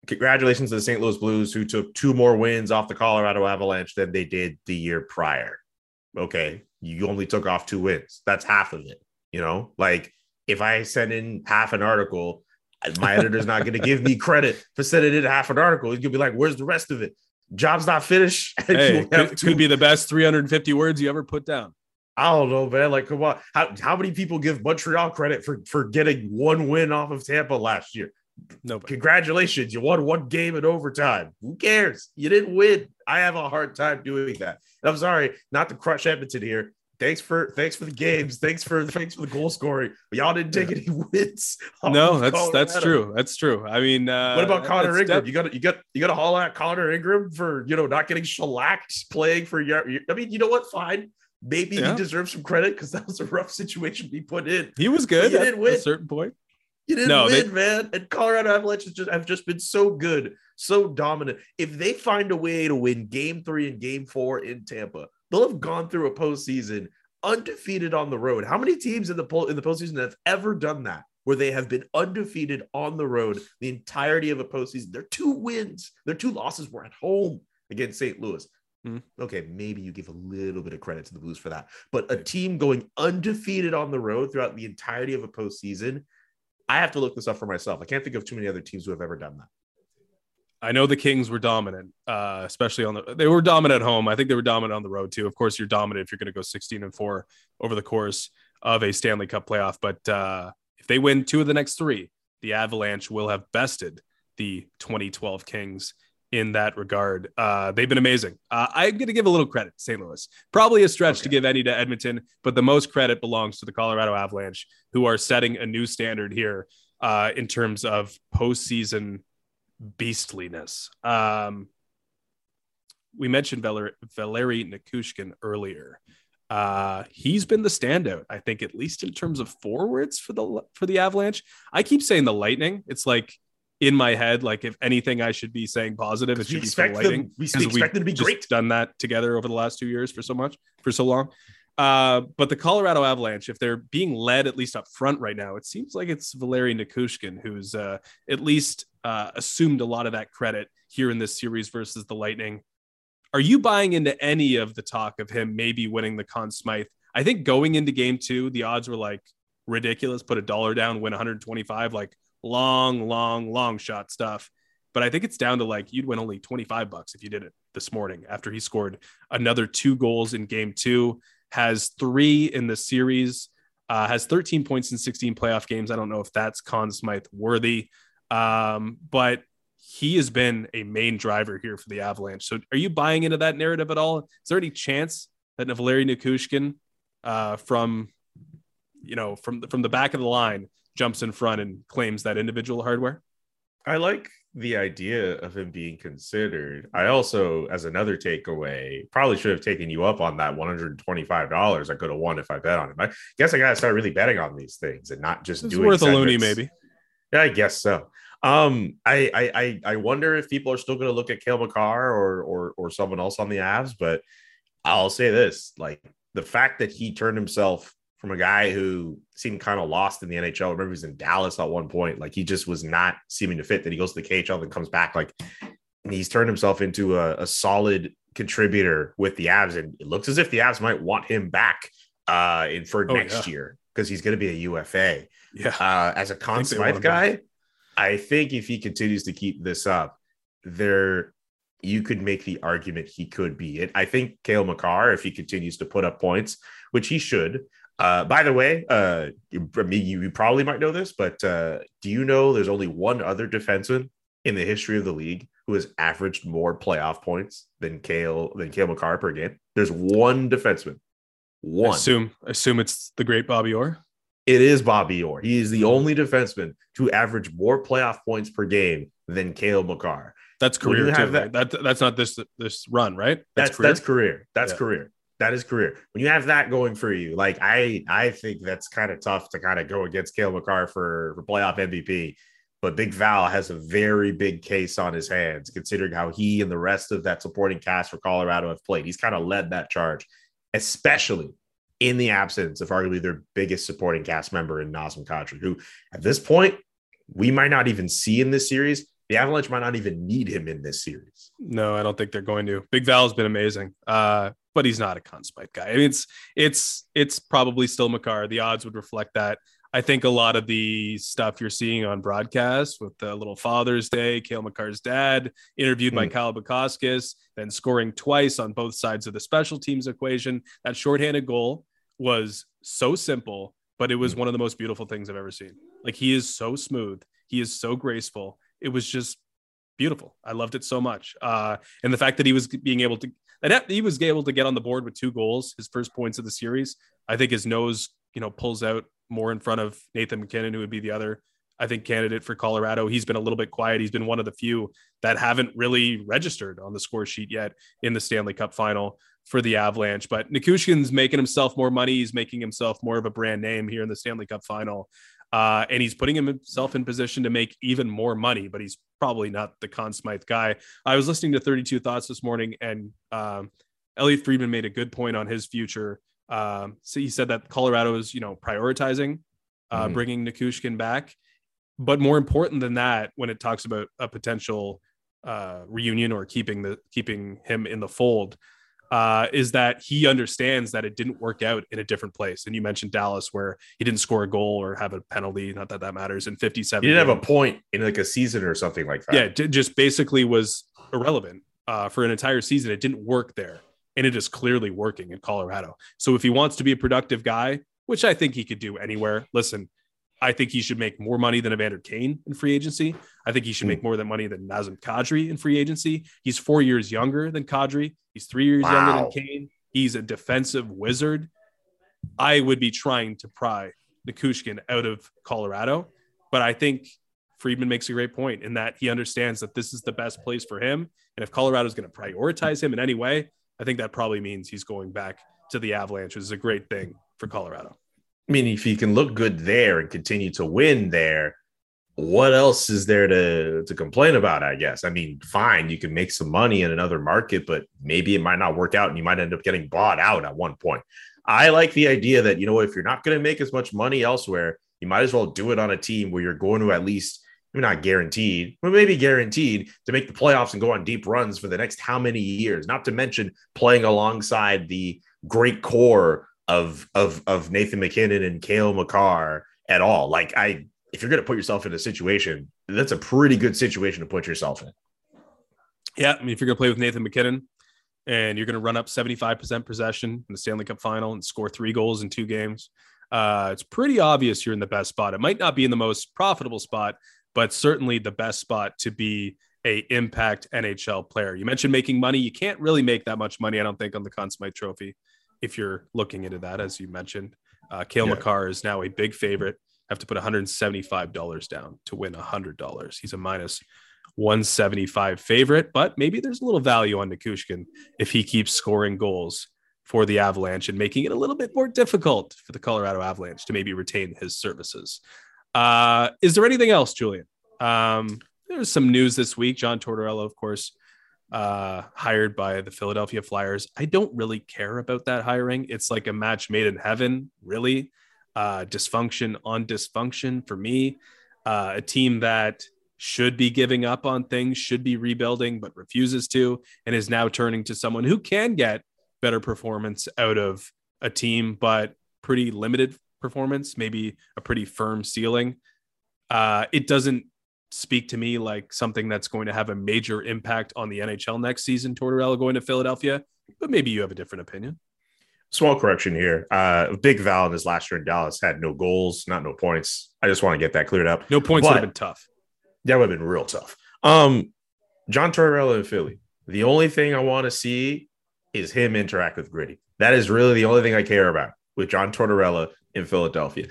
congratulations to the Saint Louis Blues, who took two more wins off the Colorado Avalanche than they did the year prior. Okay, you only took off two wins. That's half of it. You know, like if I send in half an article, my editor's not going to give me credit for sending in half an article. He's going to be like, where's the rest of it? Job's not finished. Hey, could, could be the best three hundred fifty words you ever put down. I don't know, man. Like, come on. How, how many people give Montreal credit for, for getting one win off of Tampa last year? Nobody. Congratulations. You won one game in overtime. Who cares? You didn't win. I have a hard time doing that. And I'm sorry, not to crush Edmonton here. Thanks for thanks for the games. Thanks for thanks for the goal scoring. But y'all didn't take any wins. No, that's Colorado. that's true. That's true. I mean, uh, what about Connor Ingram? Def- you got you got you got to haul at Connor Ingram for you know not getting shellacked playing for your. I mean, you know what? Fine. Maybe yeah. he deserves some credit because that was a rough situation he put in. He was good. You didn't win at a certain point. You didn't no, win, they... man. And Colorado Avalanche just have just been so good, so dominant. If they find a way to win Game Three and Game Four in Tampa, they'll have gone through a postseason undefeated on the road. How many teams in the po- in the postseason have ever done that, where they have been undefeated on the road the entirety of a postseason? Their two wins, their two losses were at home against Saint Louis. Mm-hmm. Okay, maybe you give a little bit of credit to the Blues for that, but a team going undefeated on the road throughout the entirety of a postseason, I have to look this up for myself. I can't think of too many other teams who have ever done that. I know the Kings were dominant, uh, especially on the. They were dominant at home. I think they were dominant on the road too. Of course, you're dominant if you're going to go sixteen and four over the course of a Stanley Cup playoff. But uh, if they win two of the next three, the Avalanche will have bested the twenty twelve Kings in that regard. Uh, they've been amazing. Uh, I'm going to give a little credit to Saint Louis. Probably a stretch okay. to give any to Edmonton, but the most credit belongs to the Colorado Avalanche, who are setting a new standard here uh, in terms of postseason beastliness. Um, we mentioned Valer- Valeri Nichushkin earlier. Uh, he's been the standout, I think, at least in terms of forwards for the for the Avalanche. I keep saying the Lightning. It's like in my head, like if anything, I should be saying positive. It should be for the Lightning. Them, we expect them to be just great. Done that together over the last two years for so much, for so long. Uh, but the Colorado Avalanche, if they're being led at least up front right now, it seems like it's Valeri Nichushkin who's uh, at least uh, assumed a lot of that credit here in this series versus the Lightning. Are you buying into any of the talk of him maybe winning the Conn Smythe? I think going into game two, the odds were like ridiculous. Put a dollar down, win one hundred twenty-five, like long, long, long shot stuff. But I think it's down to like you'd win only twenty-five bucks if you did it this morning after he scored another two goals in game two, has three in the series, uh, has thirteen points in sixteen playoff games. I don't know if that's Conn Smythe worthy, um, but he has been a main driver here for the Avalanche. So are you buying into that narrative at all? Is there any chance that Valeri Nichushkin uh, from, you know, from the, from the back of the line jumps in front and claims that individual hardware? I like the idea of him being considered. I also, as another takeaway, probably should have taken you up on that one hundred twenty-five dollars I could have won if I bet on him. I guess I got to start really betting on these things and not just it's doing worth segments. A loony, maybe. Yeah, I guess so. Um, I, I, I wonder if people are still going to look at Cale Makar or, or, or someone else on the Avs, but I'll say this, like the fact that he turned himself from a guy who seemed kind of lost in the N H L. I remember he was in Dallas at one point. Like he just was not seeming to fit. That he goes to the K H L and comes back. Like he's turned himself into a, a solid contributor with the Avs. And it looks as if the Avs might want him back uh, in for oh, next yeah. year because he's going to be a U F A. Yeah. Uh, as a Conn Smythe guy, I think if he continues to keep this up, there you could make the argument he could be it. I think Cale Makar, if he continues to put up points, which he should. Uh, by the way, uh, you, you probably might know this, but uh, do you know there's only one other defenseman in the history of the league who has averaged more playoff points than Cale than Cale Makar per game? There's one defenseman. One. I assume, assume it's the great Bobby Orr. It is Bobby Orr. He is the only defenseman to average more playoff points per game than Cale Makar. That's career too. That, right? that that's not this this run, right? That's that's career. That's career. That's yeah. career. That is career. When you have that going for you, like I, I think that's kind of tough to kind of go against Cale Makar for, for playoff M V P. But Big Val has a very big case on his hands, considering how he and the rest of that supporting cast for Colorado have played. He's kind of led that charge, especially in the absence of arguably their biggest supporting cast member in Nazem Kadri, who at this point we might not even see in this series. the Avalanche might not even need him in this series. No, I don't think they're going to. Big Val's been amazing, uh, but he's not a Conn Smythe guy. I mean, it's it's it's probably still Makar. The odds would reflect that. I think a lot of the stuff you're seeing on broadcast with the little Father's Day, Cale Makar's dad, interviewed mm. by Kyle Bukauskas, then scoring twice on both sides of the special teams equation. That shorthanded goal was so simple, but it was mm. one of the most beautiful things I've ever seen. Like, he is so smooth. He is so graceful. It was just beautiful. I loved it so much. Uh, and the fact that he was being able to, that he was able to get on the board with two goals, his first points of the series. I think his nose, you know, pulls out more in front of Nathan MacKinnon, who would be the other, I think, candidate for Colorado. He's been a little bit quiet. He's been one of the few that haven't really registered on the score sheet yet in the Stanley Cup final for the Avalanche. But Nichushkin's making himself more money. He's making himself more of a brand name here in the Stanley Cup final. Uh, and he's putting himself in position to make even more money, but he's probably not the Conn Smythe guy. I was listening to thirty-two Thoughts this morning, and um, Elliot Friedman made a good point on his future. Um, so he said that Colorado is, you know, prioritizing uh, mm-hmm. bringing Nichushkin back. But more important than that, when it talks about a potential uh, reunion or keeping the keeping him in the fold, uh, is that he understands that it didn't work out in a different place. And you mentioned Dallas, where he didn't score a goal or have a penalty. Not that that matters in fifty-seven. He didn't games. have a point in like a season or something like that. Yeah, it just basically was irrelevant uh, for an entire season. It didn't work there. And it is clearly working in Colorado. So if he wants to be a productive guy, which I think he could do anywhere, listen, I think he should make more money than Evander Kane in free agency. I think he should make more than money than Nazem Kadri in free agency. He's four years younger than Kadri. He's three years wow. younger than Kane. He's a defensive wizard. I would be trying to pry Nichushkin out of Colorado, but I think Friedman makes a great point in that he understands that this is the best place for him. And if Colorado is going to prioritize him in any way, I think that probably means he's going back to the Avalanche, which is a great thing for Colorado. I mean, if he can look good there and continue to win there, what else is there to, to complain about, I guess? I mean, fine, you can make some money in another market, but maybe it might not work out and you might end up getting bought out at one point. I like the idea that, you know, if you're not going to make as much money elsewhere, you might as well do it on a team where you're going to at least, maybe not guaranteed, but maybe guaranteed to make the playoffs and go on deep runs for the next how many years, not to mention playing alongside the great core of, of, of Nathan MacKinnon and Cale Makar at all. Like, I, if you're going to put yourself in a situation, that's a pretty good situation to put yourself in. Yeah. I mean, if you're going to play with Nathan MacKinnon and you're going to run up seventy-five percent possession in the Stanley Cup final and score three goals in two games, uh, it's pretty obvious you're in the best spot. It might not be in the most profitable spot, but certainly the best spot to be a impact N H L player. You mentioned making money. You can't really make that much money, I don't think, on the Conn Smythe Trophy if you're looking into that, as you mentioned. Uh, Cale yeah. Makar is now a big favorite. Have to put one hundred seventy-five dollars down to win one hundred dollars. He's a minus one seventy-five favorite, but maybe there's a little value on Nichushkin if he keeps scoring goals for the Avalanche and making it a little bit more difficult for the Colorado Avalanche to maybe retain his services. Uh, is there anything else, Julian? Um, there's some news this week. John Tortorella, of course, uh, hired by the Philadelphia Flyers. I don't really care about that hiring. It's like a match made in heaven, really. Uh, dysfunction on dysfunction for me. Uh, a team that should be giving up on things, should be rebuilding, but refuses to, and is now turning to someone who can get better performance out of a team, but pretty limited performance, maybe a pretty firm ceiling. Uh, it doesn't speak to me like something that's going to have a major impact on the N H L next season, Tortorella going to Philadelphia, but maybe you have a different opinion. Small correction here. Uh, Big Val in his last year in Dallas had no goals, not no points. I just want to get that cleared up. No points would have been tough. That would have been real tough. Um, John Tortorella in Philly. The only thing I want to see is him interact with Gritty. That is really the only thing I care about with John Tortorella in Philadelphia.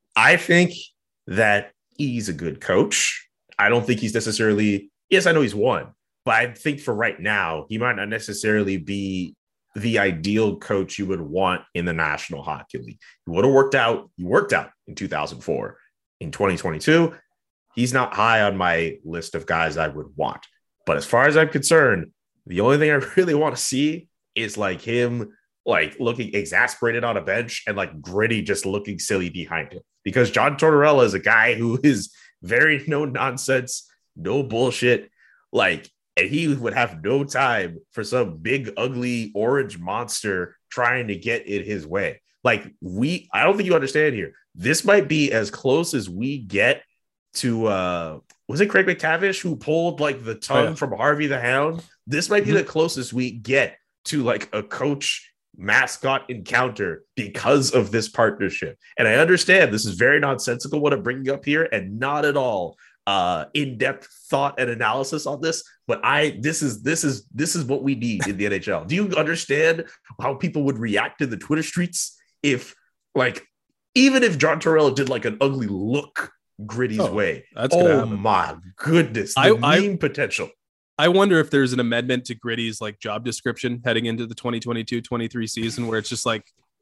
I think that he's a good coach. I don't think he's necessarily, yes, I know he's won, but I think for right now, he might not necessarily be the ideal coach you would want in the National Hockey League. He would have worked out. He worked out in two thousand four. In twenty twenty-two, he's not high on my list of guys I would want. But as far as I'm concerned, the only thing I really want to see is like him like looking exasperated on a bench and like Gritty just looking silly behind him. Because John Tortorella is a guy who is very no nonsense, no bullshit. Like, and he would have no time for some big, ugly orange monster trying to get in his way. Like, we, I don't think you understand here. This might be as close as we get to, uh, was it Craig McTavish who pulled like the tongue oh, yeah. from Harvey the Hound? This might be mm-hmm. the closest we get to like a coach mascot encounter because of this partnership. And I understand this is very nonsensical what I'm bringing up here, and not at all uh, in-depth thought and analysis on this. But I, this is this is this is what we need in the N H L. Do you understand how people would react in the Twitter streets if, like, even if John Tortorella did like an ugly look Gritty's oh, way? That's oh my goodness, the I, meme I, potential. I wonder if there's an amendment to Gritty's like job description heading into the twenty twenty-two twenty-three season where it's just like,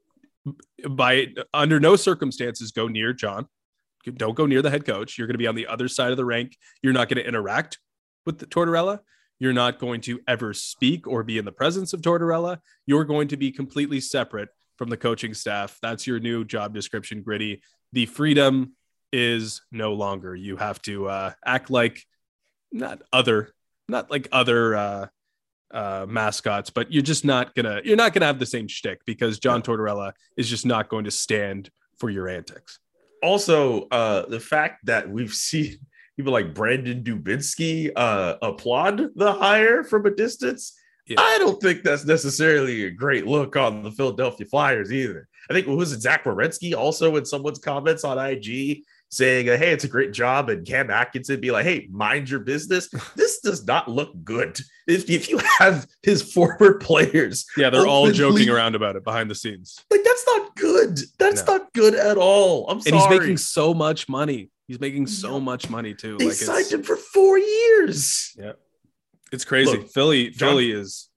by under no circumstances go near John. Don't go near the head coach. You're going to be on the other side of the rank. You're not going to interact with the Tortorella. You're not going to ever speak or be in the presence of Tortorella. You're going to be completely separate from the coaching staff. That's your new job description, Gritty. The freedom is no longer. You have to uh, act like not other, not like other uh, uh, mascots, but you're just not gonna. You're not gonna have the same shtick because John Tortorella is just not going to stand for your antics. Also, uh, the fact that we've seen people like Brandon Dubinsky uh, applaud the hire from a distance, yeah. I don't think that's necessarily a great look on the Philadelphia Flyers either. I think, what was it, Zach Werenski also in someone's comments on I G saying, uh, hey, it's a great job, and Cam Atkinson be like, hey, mind your business. This does not look good. If, if you have his former players. Yeah, they're all joking around about it behind the scenes. Like, that's not good. That's no. not good at all. I'm sorry. And he's making so much money. He's making so much money, too. They like signed it's, him for four years. Yeah. It's crazy. Look, Philly, John, Philly is...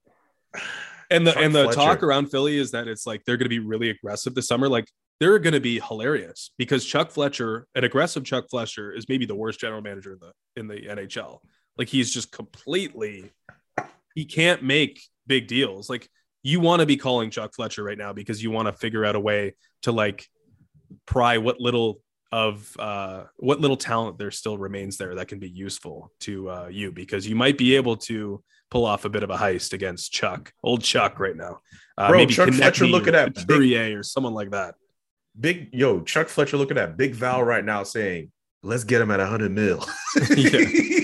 And the Chuck and the Fletcher. talk around Philly is that it's like they're going to be really aggressive this summer. Like, they're going to be hilarious because Chuck Fletcher, an aggressive Chuck Fletcher, is maybe the worst general manager in the in the N H L. Like, he's just completely, he can't make big deals. Like, you want to be calling Chuck Fletcher right now because you want to figure out a way to like pry what little of uh, what little talent there still remains there that can be useful to uh, you, because you might be able to pull off a bit of a heist against Chuck, old Chuck right now. Uh, Bro, maybe Chuck Fletcher looking at Couturier or someone like that. Big yo, Chuck Fletcher looking at Big Val right now saying, let's get him at one hundred mil. Yeah.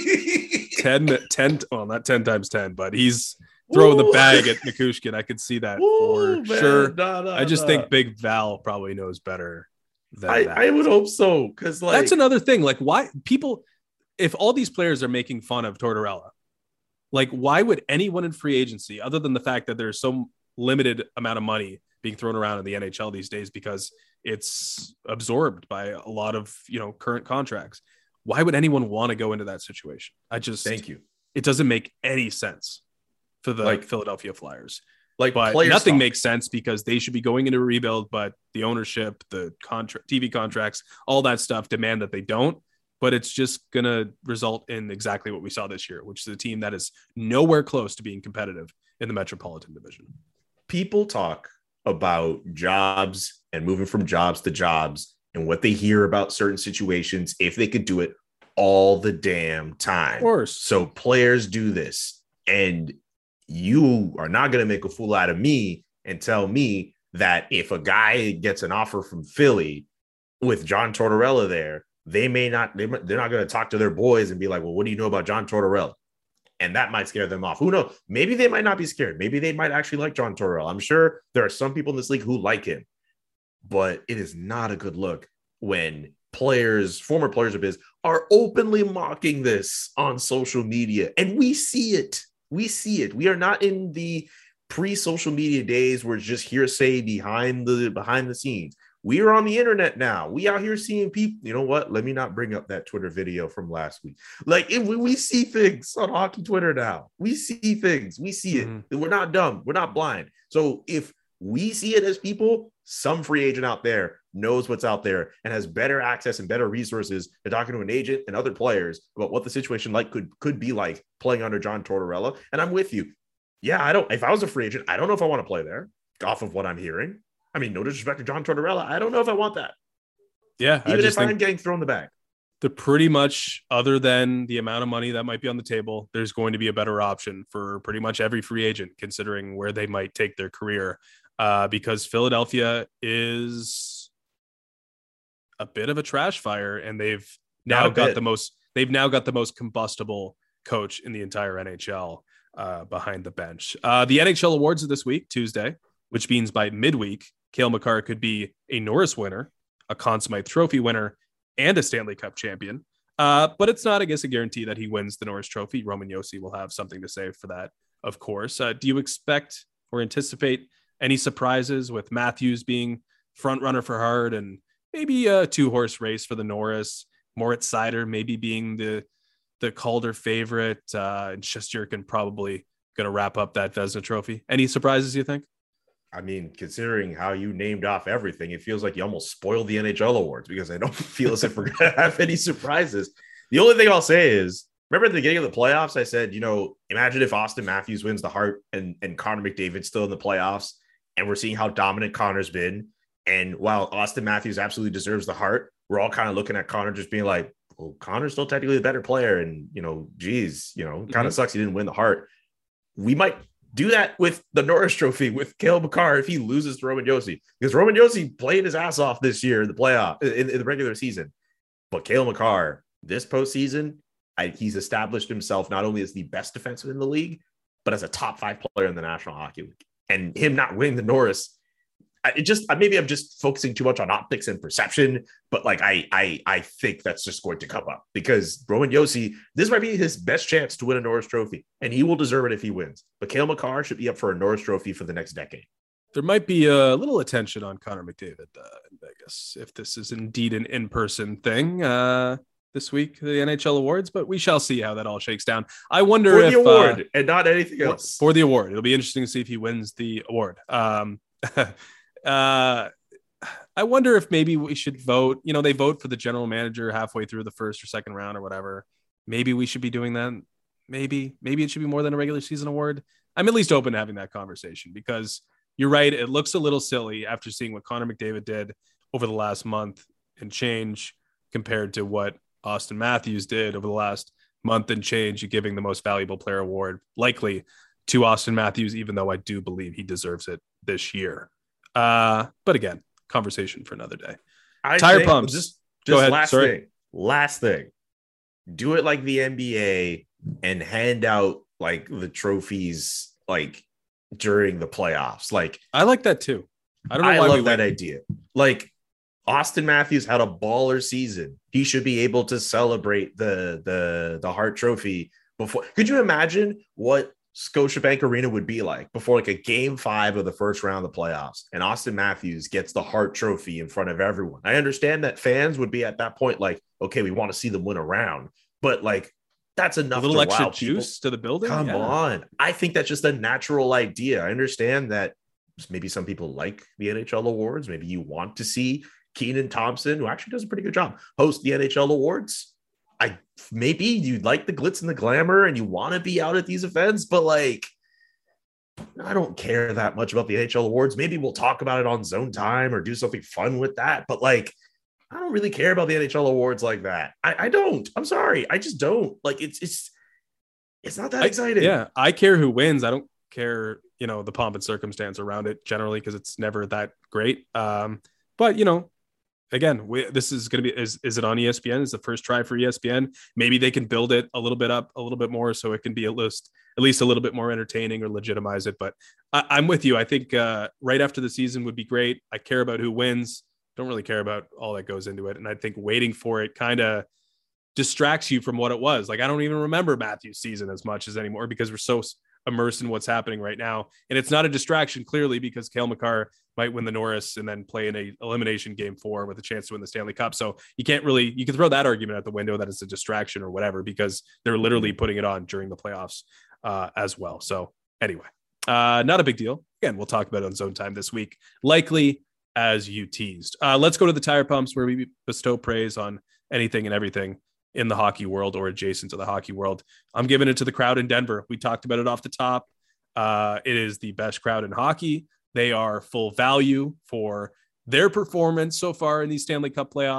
ten, ten, well, not ten times ten, but he's throwing Ooh. the bag at Nichushkin. I could see that Ooh, for man. sure. Nah, nah, I just nah. think Big Val probably knows better than I, that. I would hope so, because like that's another thing. Like, why people, if all these players are making fun of Tortorella, like, why would anyone in free agency, other than the fact that there's so limited amount of money being thrown around in the N H L these days because it's absorbed by a lot of, you know, current contracts, why would anyone want to go into that situation? I just thank you. It doesn't make any sense for the like, Philadelphia Flyers. Like, but nothing talk. makes sense because they should be going into a rebuild, but the ownership, the contract, T V contracts, all that stuff demand that they don't. But it's just going to result in exactly what we saw this year, which is a team that is nowhere close to being competitive in the Metropolitan Division. People talk about jobs and moving from jobs to jobs and what they hear about certain situations if they could do it all the damn time. Of course. So players do this, and you are not going to make a fool out of me and tell me that if a guy gets an offer from Philly with John Tortorella there, they may not, they, they're not going to talk to their boys and be like, well, what do you know about John Tortorella? And that might scare them off. Who knows? Maybe they might not be scared. Maybe they might actually like John Tortorella. I'm sure there are some people in this league who like him, but it is not a good look when players, former players of his, are openly mocking this on social media. And we see it. We see it. We are not in the pre-social media days where it's just hearsay behind the behind the scenes. We are on the internet now. We out here seeing people. You know what? Let me not bring up that Twitter video from last week. Like, if we, we see things on hockey Twitter now. We see things. We see it. Mm-hmm. We're not dumb. We're not blind. So if we see it as people, some free agent out there knows what's out there and has better access and better resources to talking to an agent and other players about what the situation like could could be like playing under John Tortorella. And I'm with you. Yeah, I don't. If I was a free agent, I don't know if I want to play there off of what I'm hearing. I mean, no disrespect to John Tortorella. I don't know if I want that. Yeah. Even if think, I'm getting thrown the bag. The pretty much, other than the amount of money that might be on the table, there's going to be a better option for pretty much every free agent, considering where they might take their career. Uh, because Philadelphia is a bit of a trash fire, and they've now got the most. They've now got the most combustible coach in the entire N H L uh, behind the bench. Uh, the N H L awards are this week, Tuesday, which means by midweek, Cale Makar could be a Norris winner, a Conn Smythe Trophy winner, and a Stanley Cup champion. Uh, but it's not, I guess, a guarantee that he wins the Norris Trophy. Roman Josi will have something to say for that, of course. Uh, do you expect or anticipate any surprises with Matthews being front runner for Hart, and maybe a two-horse race for the Norris, Moritz Seider maybe being the the Calder favorite, uh, and Shesterkin probably going to wrap up that Vezina Trophy? Any surprises, you think? I mean, considering how you named off everything, it feels like you almost spoiled the N H L awards, because I don't feel as if we're going to have any surprises. The only thing I'll say is, remember at the beginning of the playoffs, I said, you know, imagine if Austin Matthews wins the Hart and, and Connor McDavid's still in the playoffs, and we're seeing how dominant Connor's been. And while Austin Matthews absolutely deserves the Hart, we're all kind of looking at Connor just being like, well, Connor's still technically the better player. And, you know, geez, you know, kind of mm-hmm. sucks he didn't win the Hart. We might do that with the Norris Trophy with Cale Makar if he loses to Roman Josi, because Roman Josi played his ass off this year in the playoff, in, in the regular season. But Cale Makar, this postseason, I, he's established himself not only as the best defenseman in the league, but as a top five player in the National Hockey League. And him not winning the Norris, it just maybe I'm just focusing too much on optics and perception, but like I I I think that's just going to come up, because Roman Josi, this might be his best chance to win a Norris Trophy, and he will deserve it if he wins. But Cale Makar should be up for a Norris Trophy for the next decade. There might be a little attention on Connor McDavid uh, in Vegas if this is indeed an in-person thing uh, this week, the N H L awards, but we shall see how that all shakes down. I wonder for if the award uh, and not anything else for the award. It'll be interesting to see if he wins the award. Um, Uh, I wonder if maybe we should vote. You know, they vote for the general manager halfway through the first or second round or whatever. Maybe we should be doing that. Maybe, maybe it should be more than a regular season award. I'm at least open to having that conversation, because you're right. It looks a little silly after seeing what Connor McDavid did over the last month and change compared to what Austin Matthews did over the last month and change, and giving the most valuable player award likely to Austin Matthews, even though I do believe he deserves it this year. Uh, but again, conversation for another day. I Tire think, pumps. Just, Go just ahead. last Sorry. thing. Last thing. Do it like the N B A and hand out like the trophies like during the playoffs. Like I like that too. I don't know I why love we that went. idea. Like Austin Matthews had a baller season. He should be able to celebrate the the the Hart Trophy before. Could you imagine what Scotiabank Arena would be like before like a game five of the first round of the playoffs, and Austin Matthews gets the Hart Trophy in front of everyone? I understand that fans would be at that point like, okay, we want to see them win a round, but like that's enough. A little to extra wow juice people. to the building. Come yeah. on. I think that's just a natural idea. I understand that maybe some people like the N H L awards. Maybe you want to see Keenan Thompson, who actually does a pretty good job, host the N H L awards. I maybe you like the glitz and the glamour and you want to be out at these events, but like, I don't care that much about the N H L awards. Maybe we'll talk about it on Zone Time or do something fun with that. But like, I don't really care about the N H L awards like that. I, I don't. I'm sorry. I just don't. Like, it's it's it's not that I, exciting. Yeah, I care who wins. I don't care, you know, the pomp and circumstance around it generally, because it's never that great. Um, but you know. Again, we, this is going to be, is, is it on E S P N? Is the first try for E S P N? Maybe they can build it a little bit up, a little bit more, so it can be at least, at least a little bit more entertaining or legitimize it. But I, I'm with you. I think uh, right after the season would be great. I care about who wins. Don't really care about all that goes into it. And I think waiting for it kind of distracts you from what it was. Like, I don't even remember Matthew's season as much as anymore, because we're so immersed in what's happening right now. And it's not a distraction, clearly, because Cale Makar might win the Norris and then play in a elimination game four with a chance to win the Stanley Cup. So you can't really, you can throw that argument out the window that it's a distraction or whatever, because they're literally putting it on during the playoffs uh, as well. So anyway, uh, not a big deal. Again, we'll talk about it on Zone Time this week, likely as you teased. Uh, let's go to the tire pumps, where we bestow praise on anything and everything in the hockey world or adjacent to the hockey world. I'm giving it to the crowd in Denver. We talked about it off the top. Uh, it is the best crowd in hockey. They are full value for their performance so far in these Stanley Cup playoffs.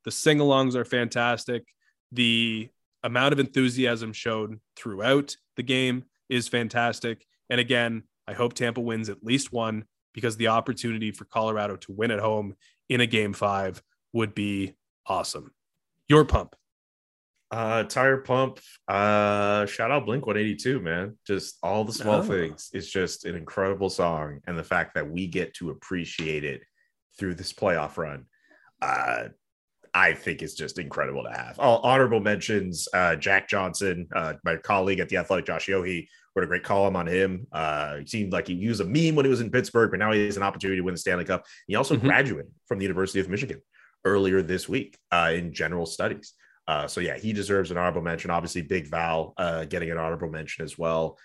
The sing-alongs are fantastic. The amount of enthusiasm shown throughout the game is fantastic. And again, I hope Tampa wins at least one, because the opportunity for Colorado to win at home in a game five would be awesome. Your pump. Uh, tire pump. Uh, shout out Blink one eighty-two, man. Just all the small oh. things. It's just an incredible song, and the fact that we get to appreciate it through this playoff run, uh, I think it's just incredible to have. All honorable mentions: uh, Jack Johnson, uh, my colleague at the Athletic, Josh Yohe, wrote a great column on him. Uh, he seemed like he used a meme when he was in Pittsburgh, but now he has an opportunity to win the Stanley Cup. He also mm-hmm. graduated from the University of Michigan earlier this week uh, in general studies. Uh, so yeah, he deserves an honorable mention. Obviously, Big Val uh, getting an honorable mention as well.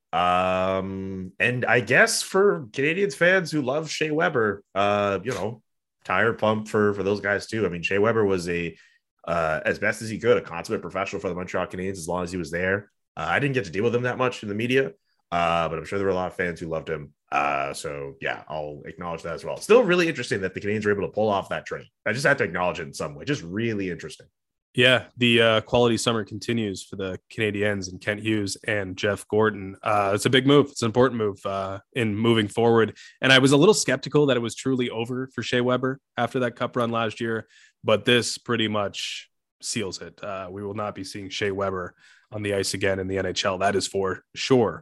Um, and I guess for Canadiens fans who love Shea Weber, uh, you know, tire pump for for those guys too. I mean, Shea Weber was a uh, as best as he could, a consummate professional for the Montreal Canadiens as long as he was there. Uh, I didn't get to deal with him that much in the media, uh, but I'm sure there were a lot of fans who loved him. Uh, so yeah, I'll acknowledge that as well. Still really interesting that the Canadiens were able to pull off that trade. I just had to acknowledge it in some way. Just really interesting. Yeah, the uh, quality summer continues for the Canadiens and Kent Hughes and Jeff Gordon. Uh, it's a big move. It's an important move uh, in moving forward. And I was a little skeptical that it was truly over for Shea Weber after that cup run last year, but this pretty much seals it. Uh, we will not be seeing Shea Weber on the ice again in the N H L. That is for sure.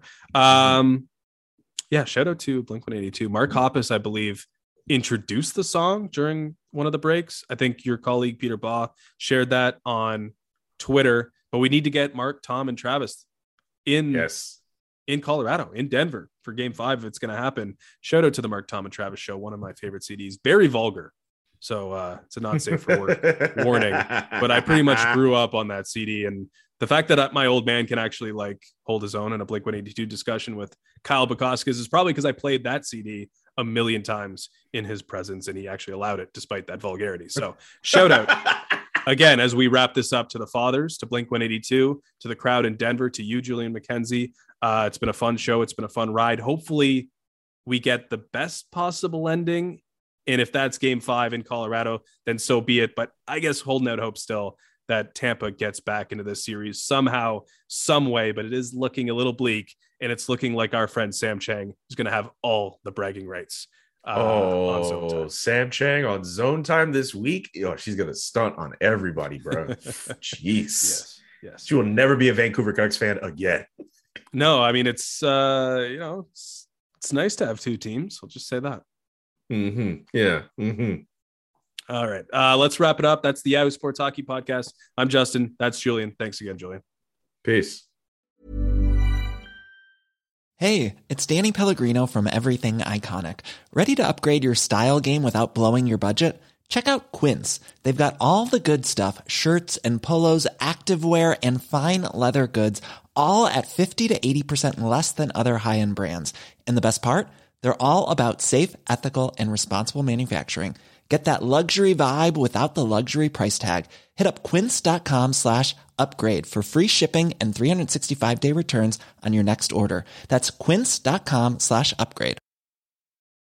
Um, yeah, shout out to Blink one eighty-two. Mark Hoppus, I believe, introduced the song during one of the breaks. I think your colleague Peter Baugh shared that on Twitter, but we need to get Mark, Tom, and Travis in yes in Colorado, in Denver for game five if it's going to happen. Shout out to the Mark, Tom, and Travis show, one of my favorite C Ds. Very vulgar, so uh it's a not safe for work warning, but I pretty much grew up on that C D, and the fact that my old man can actually like hold his own in a Blink one eighty-two discussion with Kyle Bukowskis is probably because I played that C D a million times in his presence, and he actually allowed it despite that vulgarity. So shout out again, as we wrap this up, to the fathers, to Blink one eighty-two, to the crowd in Denver, to you, Julian McKenzie. Uh, it's been a fun show. It's been a fun ride. Hopefully we get the best possible ending. And if that's game five in Colorado, then so be it. But I guess holding out hope still that Tampa gets back into this series somehow, some way, but it is looking a little bleak, and it's looking like our friend Sam Chang is going to have all the bragging rights. Uh, oh, on Zone Time. Sam Chang on Zone Time this week. Oh, she's going to stunt on everybody, bro. Jeez. Yes, yes. She will never be a Vancouver Canucks fan again. No, I mean, it's, uh, you know, it's, it's nice to have two teams. I'll just say that. Mm-hmm. Yeah. Mm-hmm. All right. Uh, let's wrap it up. That's the Yahoo Sports Hockey Podcast. I'm Justin. That's Julian. Thanks again, Julian. Peace. Hey, it's Danny Pellegrino from Everything Iconic. Ready to upgrade your style game without blowing your budget? Check out Quince. They've got all the good stuff, shirts and polos, activewear, and fine leather goods, all at fifty to eighty percent less than other high-end brands. And the best part? They're all about safe, ethical, and responsible manufacturing. Get that luxury vibe without the luxury price tag. Hit up quince.com slash upgrade for free shipping and three sixty-five day returns on your next order. That's quince.com slash upgrade.